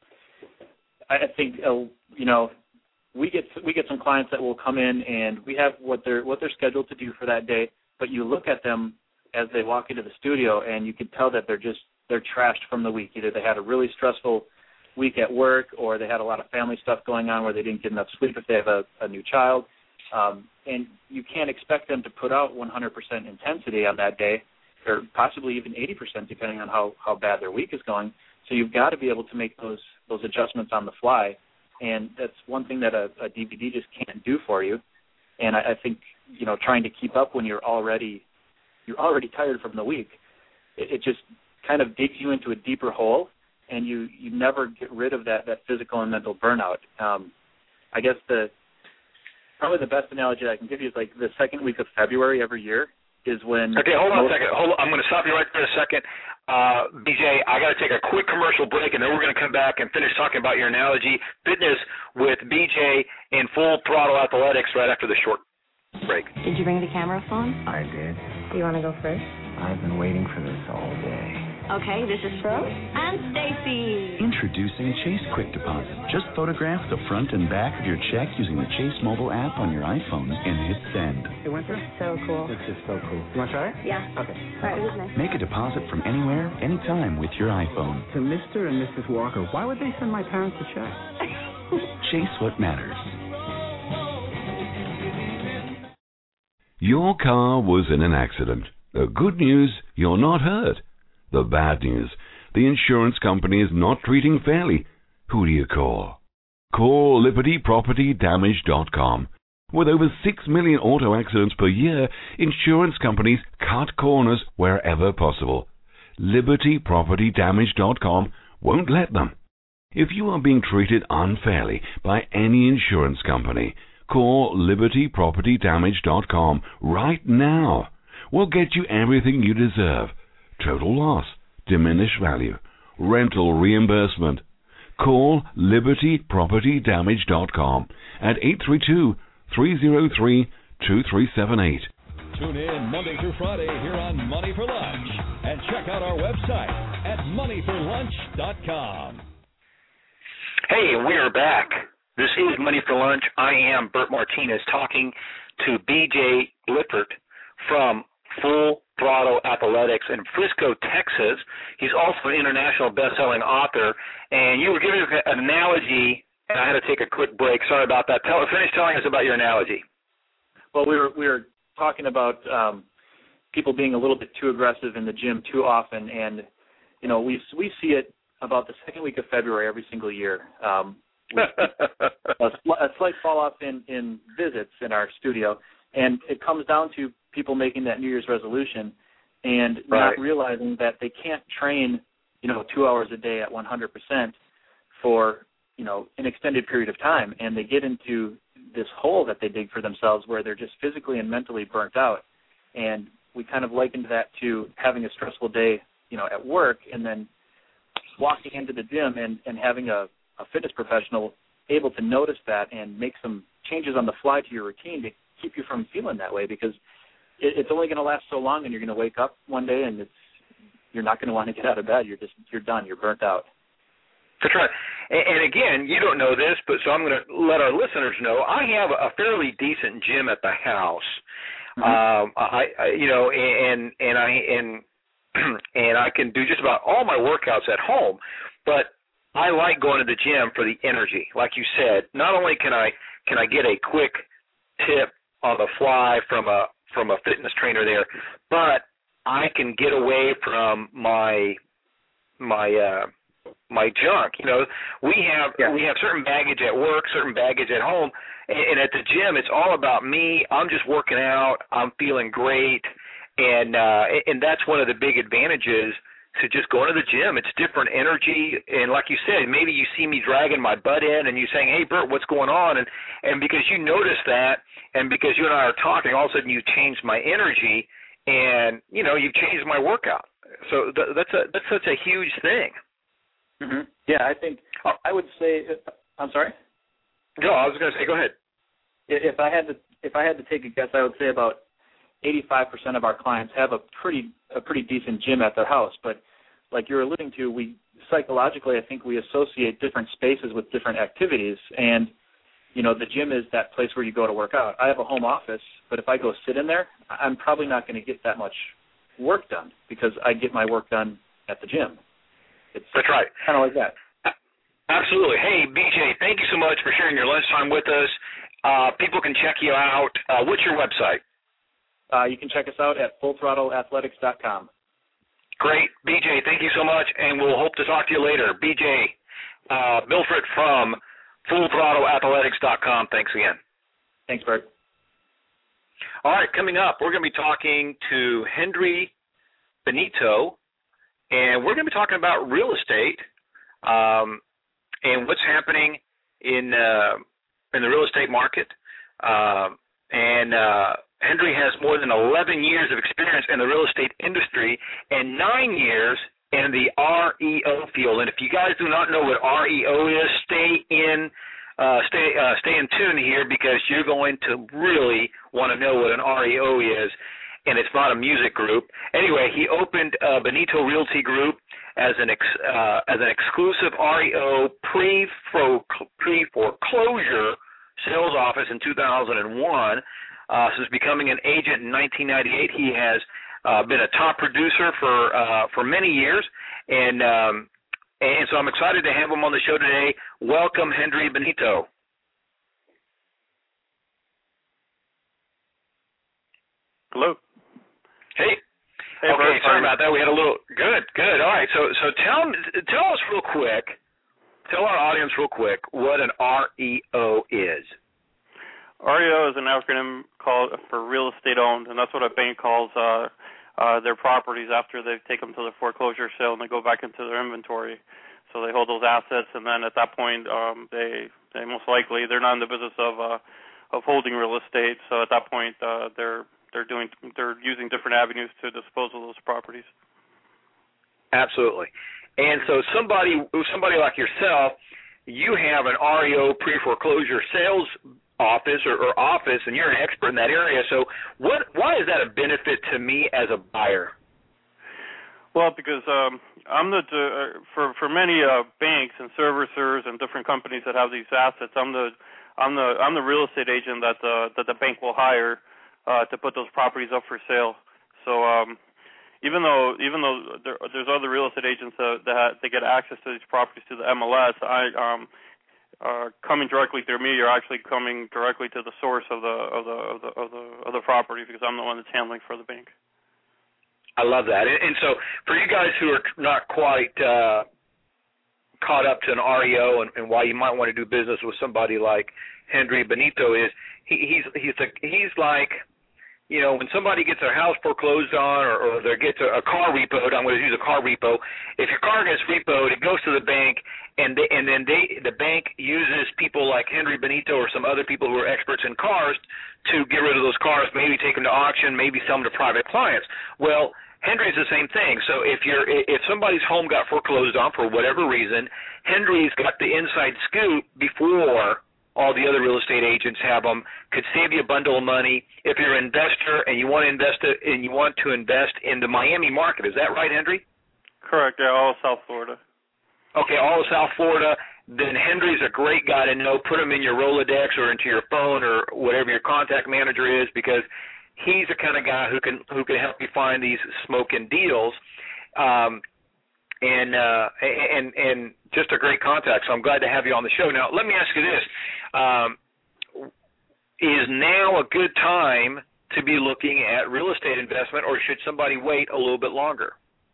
I think uh, you know. We get we get some clients that will come in and we have what they're what they're scheduled to do for that day. But you look at them as they walk into the studio, and you can tell that they're just they're trashed from the week. Either they had a really stressful week at work, or they had a lot of family stuff going on where they didn't get enough sleep if they have a, a new child. Um, and you can't expect them to put out one hundred percent intensity on that day, or possibly even eighty percent, depending on how how bad their week is going. So you've got to be able to make those those adjustments on the fly. And that's one thing that a, a D V D just can't do for you. And I, I think, you know, trying to keep up when you're already you're already tired from the week, it, it just kind of digs you into a deeper hole, and you, you never get rid of that, that physical and mental burnout. Um, I guess the probably the best analogy I can give you is like the second week of February every year is when... Okay, hold on a second. Hold on. I'm going to stop you right there a second. Uh, B J, I got to take a quick commercial break, and then we're going to come back and finish talking about your analogy fitness with B J in Full Throttle Athletics right after the short break. Did you bring the camera phone? I did. Do you want to go first? I've been waiting for this all day. Okay, this is Rose and Stacy. Introducing Chase Quick Deposit. Just photograph the front and back of your check using the Chase mobile app on your iPhone and hit send. It went through? So cool. This is so cool. You want to try it? Yeah. Okay. All right, it was nice. Make a deposit from anywhere, anytime with your iPhone. To Mister and Missus Walker, why would they send my parents a check? Chase what matters. Your car was in an accident. The good news, you're not hurt. The bad news, the insurance company is not treating fairly. Who do you call? Call Liberty Property Damage dot com. With over six million auto accidents per year, insurance companies cut corners wherever possible. Liberty Property Damage dot com won't let them. If you are being treated unfairly by any insurance company, call Liberty Property Damage dot com right now. We'll get you everything you deserve. Total loss, diminished value, rental reimbursement. Call Liberty Property Damage dot com at eight three two, three oh three, two three seven eight. Tune in Monday through Friday here on Money for Lunch and check out our website at money for lunch dot com. Hey, we are back. This is Money for Lunch. I am Bert Martinez talking to B J Lippert from Full Throttle Athletics in Frisco, Texas. He's also an international best-selling author. And you were giving an analogy, and I had to take a quick break. Sorry about that. Tell, finish telling us about your analogy. Well, we were we were talking about um, people being a little bit too aggressive in the gym too often, and you know we we see it about the second week of February every single year. Um, a, a slight fall off in, in visits in our studio, and it comes down to people making that New Year's resolution and right. not realizing that they can't train, you know, two hours a day at one hundred percent for, you know, an extended period of time, and they get into this hole that they dig for themselves where they're just physically and mentally burnt out. And we kind of likened that to having a stressful day, you know, at work, and then walking into the gym and, and having a, a fitness professional able to notice that and make some changes on the fly to your routine to keep you from feeling that way, because it, it's only going to last so long, and you're going to wake up one day and it's you're not going to want to get out of bed. You're just you're done. You're burnt out. That's right. And, and again, you don't know this, but so I'm going to let our listeners know. I have a fairly decent gym at the house. Mm-hmm. Um, I, I, you know, and and I and and I can do just about all my workouts at home, but I like going to the gym for the energy. Like you said, not only can I can I get a quick tip on the fly from a from a fitness trainer there, but I can get away from my my uh, my junk. You know, we have yeah. we have certain baggage at work, certain baggage at home, and, and at the gym, it's all about me. I'm just working out. I'm feeling great, and uh, and that's one of the big advantages to just going to the gym. It's different energy, and like you said, maybe you see me dragging my butt in, and you saying, "Hey, Bert, what's going on?" And and because you notice that, and because you and I are talking, all of a sudden you changed my energy, and you know you've changed my workout. So th- that's a that's such a huge thing. Mm-hmm. Yeah, I think I would say. I'm sorry. No, I was going to say. Go ahead. If I had to, if I had to take a guess, I would say about eighty-five percent of our clients have a pretty a pretty decent gym at their house. But like you're alluding to, we psychologically, I think we associate different spaces with different activities, and you know, the gym is that place where you go to work out. I have a home office, but if I go sit in there, I'm probably not going to get that much work done because I get my work done at the gym. It's That's right. Kind of like that. Absolutely. Hey, B J, thank you so much for sharing your lunchtime with us. Uh, people can check you out. Uh, what's your website? Uh, you can check us out at full throttle athletics dot com. Great. B J, thank you so much, and we'll hope to talk to you later. B J uh, Milford from full throttle athletics dot com. Thanks again. Thanks, Bert. All right, coming up, we're going to be talking to Henry Benito, and we're going to be talking about real estate um, and what's happening in uh, in the real estate market. Uh, and uh, Henry has more than eleven years of experience in the real estate industry and nine years in the R E O field. And if you guys do not know what R E O is, stay in uh, stay uh, stay in tune here, because you're going to really want to know what an R E O is. And it's not a music group. Anyway, he opened uh, Benito Realty Group as an ex, uh, as an exclusive R E O pre pre foreclosure sales office in two thousand one. Uh, since becoming an agent in nineteen ninety-eight, he has uh, been a top producer for uh, for many years, and um, and so I'm excited to have him on the show today. Welcome, Henry Benito. Hello. Hey. Hey, okay, Bert, sorry about that. We had a little good, good. All right, so so tell tell us real quick, tell our audience real quick what an R E O is. R E O is an acronym called for real estate owned, and that's what a bank calls uh, uh, their properties after they take them to the foreclosure sale and they go back into their inventory. So they hold those assets, and then at that point, um, they they most likely they're not in the business of uh, of holding real estate. So at that point, uh, they're They're doing. They're using different avenues to dispose of those properties. Absolutely, and so somebody, somebody like yourself, you have an R E O pre-foreclosure sales office or, or office, and you're an expert in that area. So what? Why is that a benefit to me as a buyer? Well, because um, I'm the uh, for for many uh, banks and servicers and different companies that have these assets, I'm the I'm the I'm the real estate agent that the that the bank will hire uh, to put those properties up for sale. So um, even though even though there, there's other real estate agents that that they get access to these properties through the M L S, I um, uh, coming directly through me, you're actually coming directly to the source of the of the of the of the, of the property, because I'm the one that's handling for the bank. I love that. And, and so for you guys who are not quite uh, caught up to an R E O and, and why you might want to do business with somebody like Henry Benito is he, he's he's a, he's like, you know, when somebody gets their house foreclosed on or, or they get a, a car repoed, I'm going to use a car repo. If your car gets repoed, it goes to the bank, and they, and then they the bank uses people like Henry Benito or some other people who are experts in cars to get rid of those cars, maybe take them to auction, maybe sell them to private clients. Well, Henry's the same thing. So if you're if somebody's home got foreclosed on for whatever reason, Henry's got the inside scoop before all the other real estate agents have them. Could save you a bundle of money if you're an investor and you want to invest it, and you want to invest in the Miami market. Is that right, Henry? Correct. Yeah, all of South Florida. Okay, all of South Florida. Then Henry's a great guy to know. Put him in your Rolodex or into your phone or whatever your contact manager is, because he's the kind of guy who can who can help you find these smoking deals, um, and uh, and and just a great contact. So I'm glad to have you on the show. Now, let me ask you this: um, is now a good time to be looking at real estate investment, or should somebody wait a little bit longer?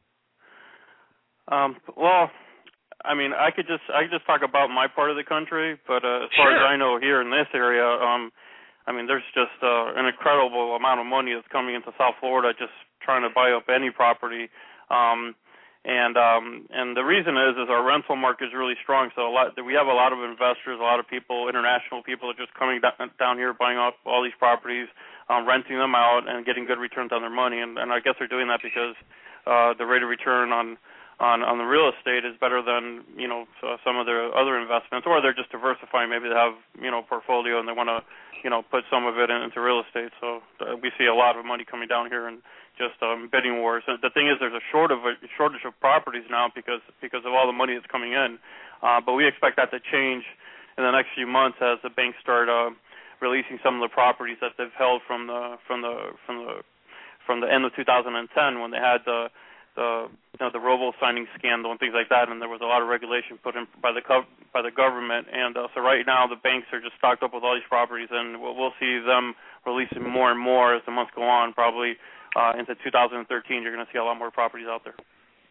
Um, well, I mean, I could just I could just talk about my part of the country, but uh, as far sure. as I know, here in this area. Um, I mean, there's just uh, an incredible amount of money that's coming into South Florida just trying to buy up any property, um, and um, and the reason is is our rental market is really strong. So a lot we have a lot of investors, a lot of people, international people, that are just coming down, down here, buying up all these properties, um, renting them out, and getting good returns on their money. And, and I guess they're doing that because uh, the rate of return on on on the real estate is better than you know some of their other investments, or they're just diversifying. Maybe they have you know a portfolio and they want to. you know, put some of it into real estate. So uh, we see a lot of money coming down here and just um, bidding wars. And the thing is, there's a short of a shortage of properties now because because of all the money that's coming in. Uh, but we expect that to change in the next few months as the banks start uh, releasing some of the properties that they've held from the from the from the from the end of two thousand ten when they had the the you know the robo signing scandal and things like that, and there was a lot of regulation put in by the co- by the government. And uh, so right now the banks are just stocked up with all these properties, and we'll, we'll see them releasing more and more as the months go on. Probably uh, into two thousand thirteen, you're going to see a lot more properties out there.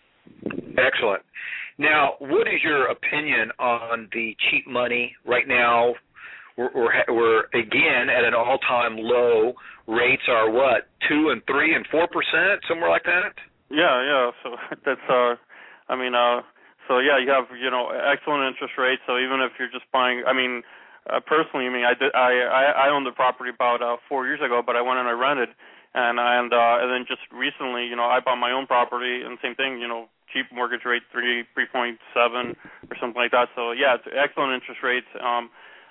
Excellent. Now, what is your opinion on the cheap money right now? We're, we're, we're again at an all-time low. Rates are what, two and three and four percent, somewhere like that. Yeah, yeah. So that's, uh, I mean, uh, so yeah, you have, you know, excellent interest rates. So even if you're just buying, I mean, uh, personally, I mean, I did, I, I owned the property about uh, four years ago, but I went and I rented, and and uh, and then just recently, you know, I bought my own property, and same thing, you know, cheap mortgage rate, three, three point seven or something like that. So yeah, it's excellent interest rates. Um,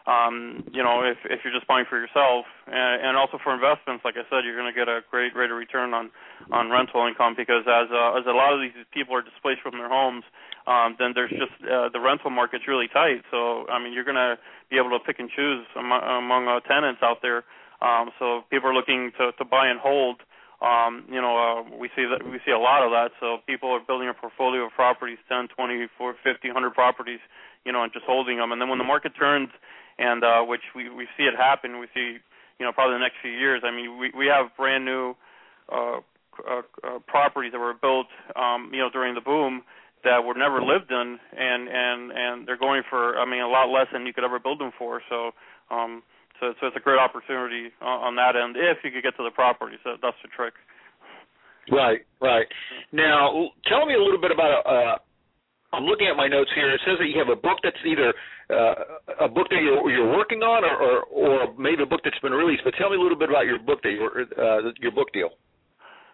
Um, you know, if if you're just buying for yourself, and, and also for investments, like I said, you're going to get a great rate of return on, on rental income, because as uh, as a lot of these people are displaced from their homes, um, then there's just uh, the rental market's really tight. So I mean, you're going to be able to pick and choose among, among uh, tenants out there. Um, so people are looking to to buy and hold. Um, you know, uh, we see that we see a lot of that. So people are building a portfolio of properties, ten, twenty, forty, fifty, one hundred properties, you know, and just holding them. And then when the market turns, and uh, which we, we see it happen. We see, you know, probably the next few years. I mean, we, we have brand new uh, uh, uh, properties that were built, um, you know, during the boom that were never lived in, and, and, and they're going for, I mean, a lot less than you could ever build them for. So, um, so, so it's a great opportunity on, on that end if you could get to the properties. So that's the trick. Right, right. Now, tell me a little bit about. Uh, I'm looking at my notes here. It says that you have a book that's either uh, a book that you're, you're working on, or, or, or maybe a book that's been released. But tell me a little bit about your book that you're, uh, your book deal.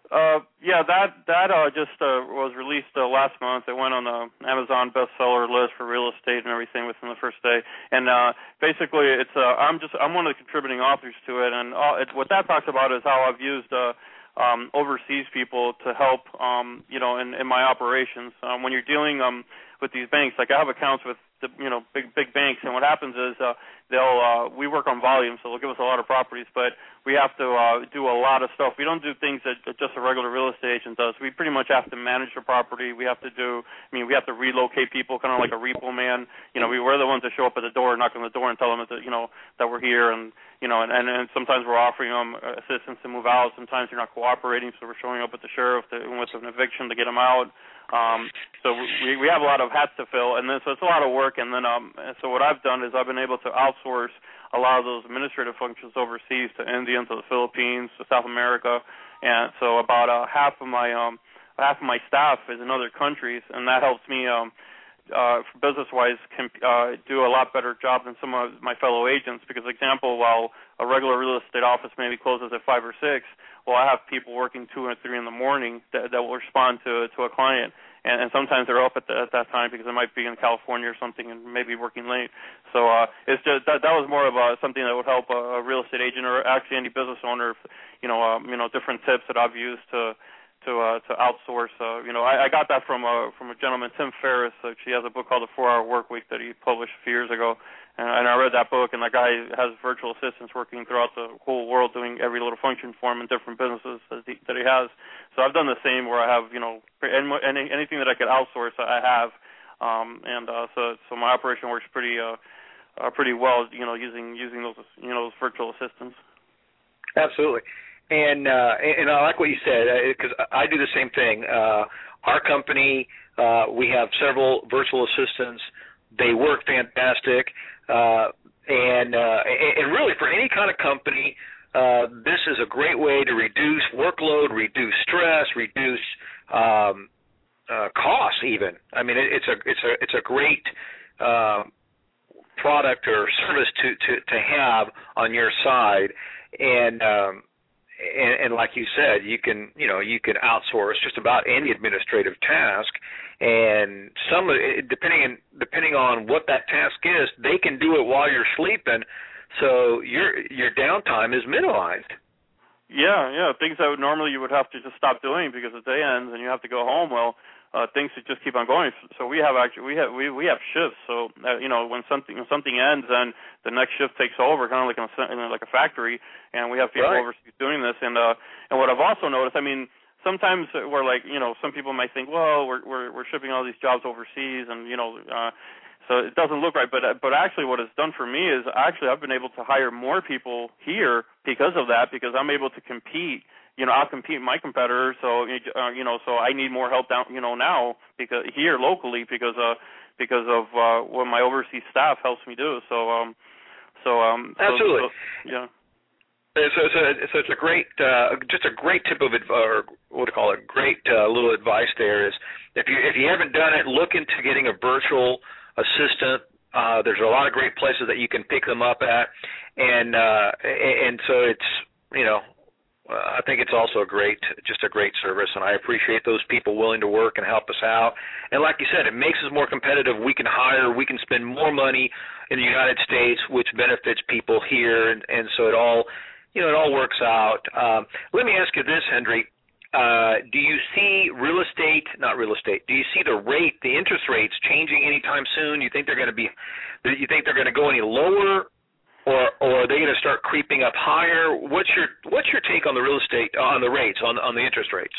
Uh, yeah, that that uh, just uh, was released uh, last month. It went on the Amazon bestseller list for real estate and everything within the first day. And uh, basically, it's uh, I'm just I'm one of the contributing authors to it. And uh, it, what that talks about is how I've used uh, um, overseas people to help, um, you know, in, in my operations. Um, when you're dealing um, with these banks, like I have accounts with the, you know, big big banks, and what happens is uh, they'll uh, we work on volume, so they'll give us a lot of properties, but we have to uh, do a lot of stuff. We don't do things that just a regular real estate agent does. We pretty much have to manage the property. We have to do, I mean, we have to relocate people, kind of like a repo man. You know, we we're the ones that show up at the door, knock on the door, and tell them that you know that we're here, and you know, and, and, and sometimes we're offering them assistance to move out. Sometimes they're not cooperating, so we're showing up at the sheriff to, with an eviction to get them out. Um, so we we have a lot of hats to fill, and then so it's a lot of work. And then um, so what I've done is I've been able to outsource a lot of those administrative functions overseas to India, to the Philippines, to South America, and so about uh, half of my um, half of my staff is in other countries, and that helps me um, uh, business-wise can uh, do a lot better job than some of my fellow agents. Because, example, while a regular real estate office maybe closes at five or six. Well, I have people working two or three in the morning that, that will respond to to a client, and, and sometimes they're up at, the, at that time because they might be in California or something and maybe working late. So uh, it's just that that was more of a, something that would help a, a real estate agent or actually any business owner. You know, um, you know, different tips that I've used to to uh, to outsource. Uh, you know, I, I got that from a from a gentleman, Tim Ferriss. Uh, he has a book called The Four Hour Work Week that he published a few years ago. And, and I read that book, and that guy has virtual assistants working throughout the whole world doing every little function for him in different businesses that he, that he has. So I've done the same where I have, you know, any, anything that I could outsource, I have. Um, and uh, so so my operation works pretty uh, uh, pretty well, you know, using using those you know those virtual assistants. Absolutely. And uh, and I like what you said because uh, I do the same thing. Uh, our company, uh, we have several virtual assistants. They work fantastic. Uh, and uh, and really for any kind of company, uh, this is a great way to reduce workload, reduce stress, reduce um, uh, costs. Even I mean, it, it's a it's a it's a great uh, product or service to, to, to have on your side. And, um, and and like you said, you can you know you can outsource just about any administrative task. And some, depending depending on what that task is, they can do it while you're sleeping, so your your downtime is minimized. Yeah, yeah, things that would normally you would have to just stop doing because the day ends and you have to go home. Well, uh, things should just keep on going. So we have actually we have we we have shifts. So uh, you know when something when something ends, then the next shift takes over, kind of like a like a factory, and we have people right. overseas doing this. And uh, and what I've also noticed, I mean. Sometimes we're like, you know, some people might think, well, we're we're, we're shipping all these jobs overseas, and you know, uh, so it doesn't look right. But but actually, what it's done for me is actually I've been able to hire more people here because of that, because I'm able to compete. You know, I'll compete my competitors. So uh, you know, so I need more help down, you know, now because here locally because uh because of uh, what my overseas staff helps me do. So um so um absolutely so, so, yeah. So, so, so it's a great, uh, just a great tip of, or what do you call it, great uh, little advice there is if you if you haven't done it, look into getting a virtual assistant. Uh, there's a lot of great places that you can pick them up at, and uh, and so it's, you know, uh, I think it's also a great, just a great service, and I appreciate those people willing to work and help us out. And like you said, it makes us more competitive. We can hire, we can spend more money in the United States, which benefits people here, and, and so it all. You know, it all works out. Um, let me ask you this, Henry. Uh, do you see real estate, not real estate, do you see the rate, the interest rates changing anytime soon? You think they're going to be, do you think they're going to go any lower, or, or are they going to start creeping up higher? What's your what's your take on the real estate, on the rates, on, on the interest rates?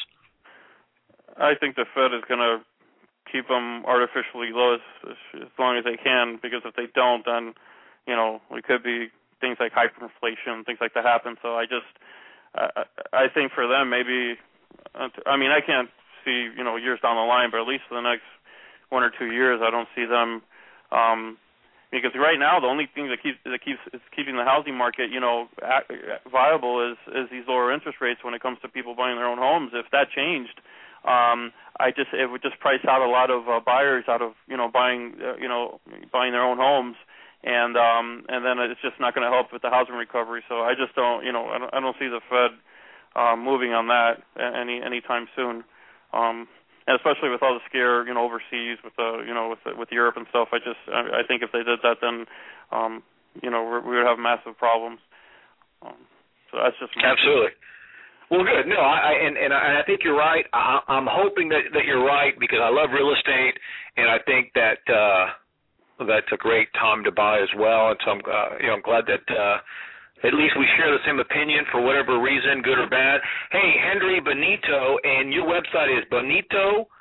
I think the Fed is going to keep them artificially low as, as long as they can, because if they don't, then, you know, we could be things like hyperinflation, things like that happen. So I just, uh, I think for them maybe, uh, I mean, I can't see, you know, years down the line, but at least for the next one or two years, I don't see them, um, because right now the only thing that keeps that keeps is keeping the housing market, you know, viable is is these lower interest rates when it comes to people buying their own homes. If that changed, um, I just it would just price out a lot of uh, buyers out of you know buying uh, you know buying their own homes. And um, and then it's just not going to help with the housing recovery. So I just don't, you know, I don't, I don't see the Fed um, moving on that any anytime soon. Um, and especially with all the scare, you know, overseas with the, you know, with with Europe and stuff. I just, I, I think if they did that, then, um, you know, we're, we would have massive problems. Um, so that's just absolutely. Well, good. No, I, I and and I, I think you're right. I, I'm hoping that that you're right because I love real estate, and I think that uh, that's a great time to buy as well. And so I'm, uh, you know, I'm glad that. Uh, At least we share the same opinion for whatever reason, good or bad. Hey, Henry Benito, and your website is Benito,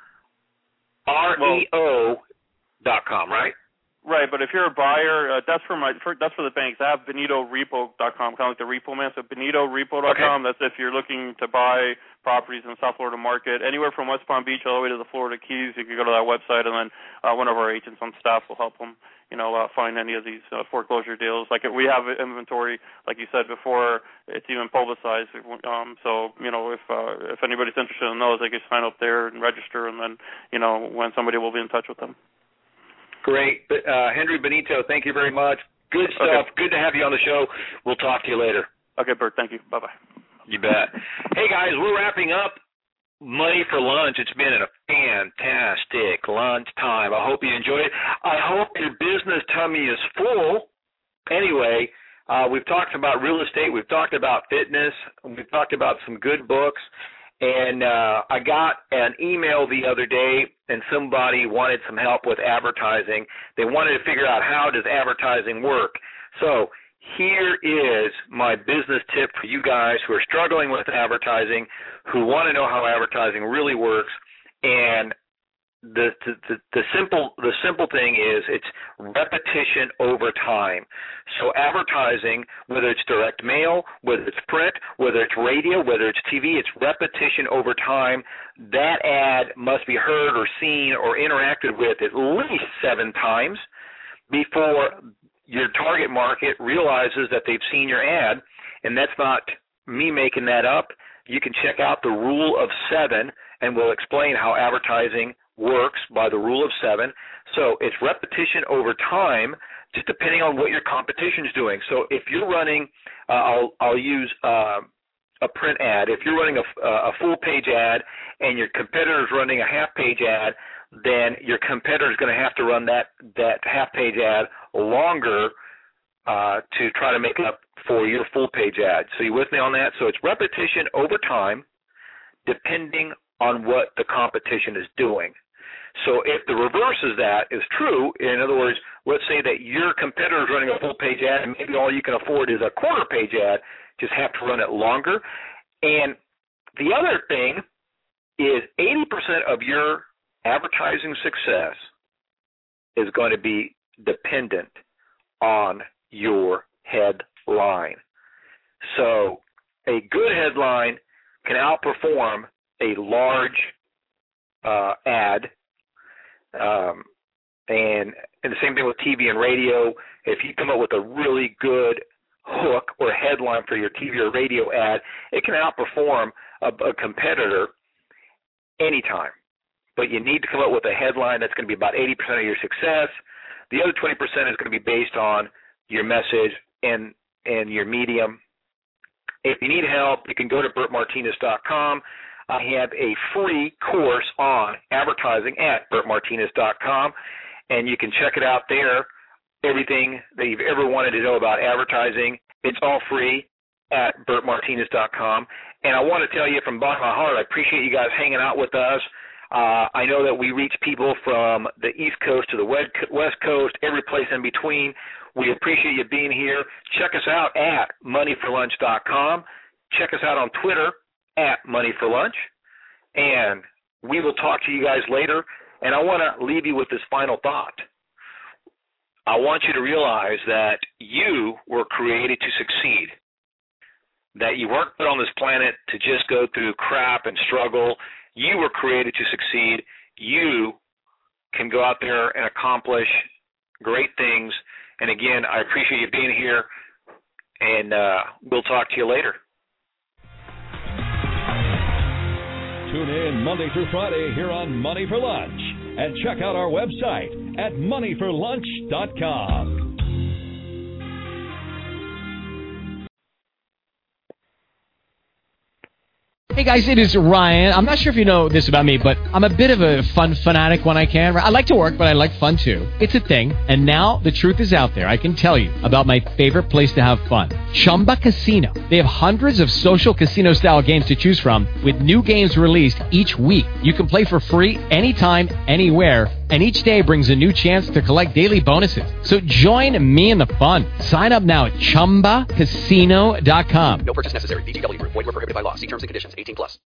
R E O dot com, right? Right, but if you're a buyer, uh, that's for my for, that's for the banks. I have Benito Repo dot com, kind of like the repo man. So Benito Repo dot com. Okay. That's if you're looking to buy properties in the South Florida market, anywhere from West Palm Beach all the way to the Florida Keys. You can go to that website, and then uh, one of our agents on staff will help them, you know, uh, find any of these uh, foreclosure deals. Like we have inventory, like you said before, it's even publicized. Um, so you know, if uh, if anybody's interested in those, they can sign up there and register, and then you know, when somebody will be in touch with them. Great. Uh, Henry Benito, thank you very much. Good stuff. Okay. Good to have you on the show. We'll talk to you later. Okay, Bert. Thank you. Bye-bye. You bet. Hey, guys, we're wrapping up Money for Lunch. It's been a fantastic lunch time. I hope you enjoyed it. I hope your business tummy is full. Anyway, uh, we've talked about real estate. We've talked about fitness. We've talked about some good books. And uh, I got an email the other day, and somebody wanted some help with advertising. They wanted to figure out how does advertising work. So here is my business tip for you guys who are struggling with advertising, who want to know how advertising really works. And the the, the simple the simple thing is it's repetition over time. So advertising, whether it's direct mail, whether it's print, whether it's radio, whether it's T V, it's repetition over time. That ad must be heard or seen or interacted with at least seven times before your target market realizes that they've seen your ad. And that's not me making that up. You can check out the rule of seven, and we'll explain how advertising works by the rule of seven. So it's repetition over time, just depending on what your competition is doing. So if you're running, uh, I'll I'll use uh, a print ad. If you're running a, a full page ad and your competitor is running a half page ad, then your competitor is going to have to run that that half page ad longer uh, to try to make up for your full page ad. So you with me on that? So it's repetition over time, depending on what the competition is doing. So if the reverse of that is true, in other words, let's say that your competitor is running a full-page ad and maybe all you can afford is a quarter-page ad, just have to run it longer. And the other thing is eighty percent of your advertising success is going to be dependent on your headline. So a good headline can outperform a large uh, ad. Um, and, and the same thing with T V and radio. If you come up with a really good hook or headline for your T V or radio ad, it can outperform a, a competitor anytime. But you need to come up with a headline that's going to be about eighty percent of your success. The other twenty percent is going to be based on your message and, and your medium. If you need help, you can go to Bert Martinez dot com. I have a free course on advertising at Bert Martinez dot com, and you can check it out there. Everything that you've ever wanted to know about advertising, it's all free at Bert Martinez dot com. And I want to tell you from the bottom of my heart, I appreciate you guys hanging out with us. Uh, I know that we reach people from the East Coast to the West Coast, every place in between. We appreciate you being here. Check us out at Money for Lunch dot com. Check us out on Twitter at Money for Lunch, and we will talk to you guys later. And I want to leave you with this final thought. I want you to realize that you were created to succeed, that you weren't put on this planet to just go through crap and struggle. You were created to succeed. You can go out there and accomplish great things. And again, I appreciate you being here, and uh, we'll talk to you later. Tune in Monday through Friday here on Money for Lunch, and check out our website at Money for Lunch dot com. Hey guys, it is Ryan. I'm not sure if you know this about me, but I'm a bit of a fun fanatic when I can. I like to work, but I like fun too. It's a thing. And now the truth is out there. I can tell you about my favorite place to have fun. Chumba Casino. They have hundreds of social casino style games to choose from with new games released each week. You can play for free anytime, anywhere. And each day brings a new chance to collect daily bonuses. So join me in the fun. Sign up now at chumba casino dot com. No purchase necessary. V G W Group. Void where prohibited by law. See terms and conditions. eighteen plus.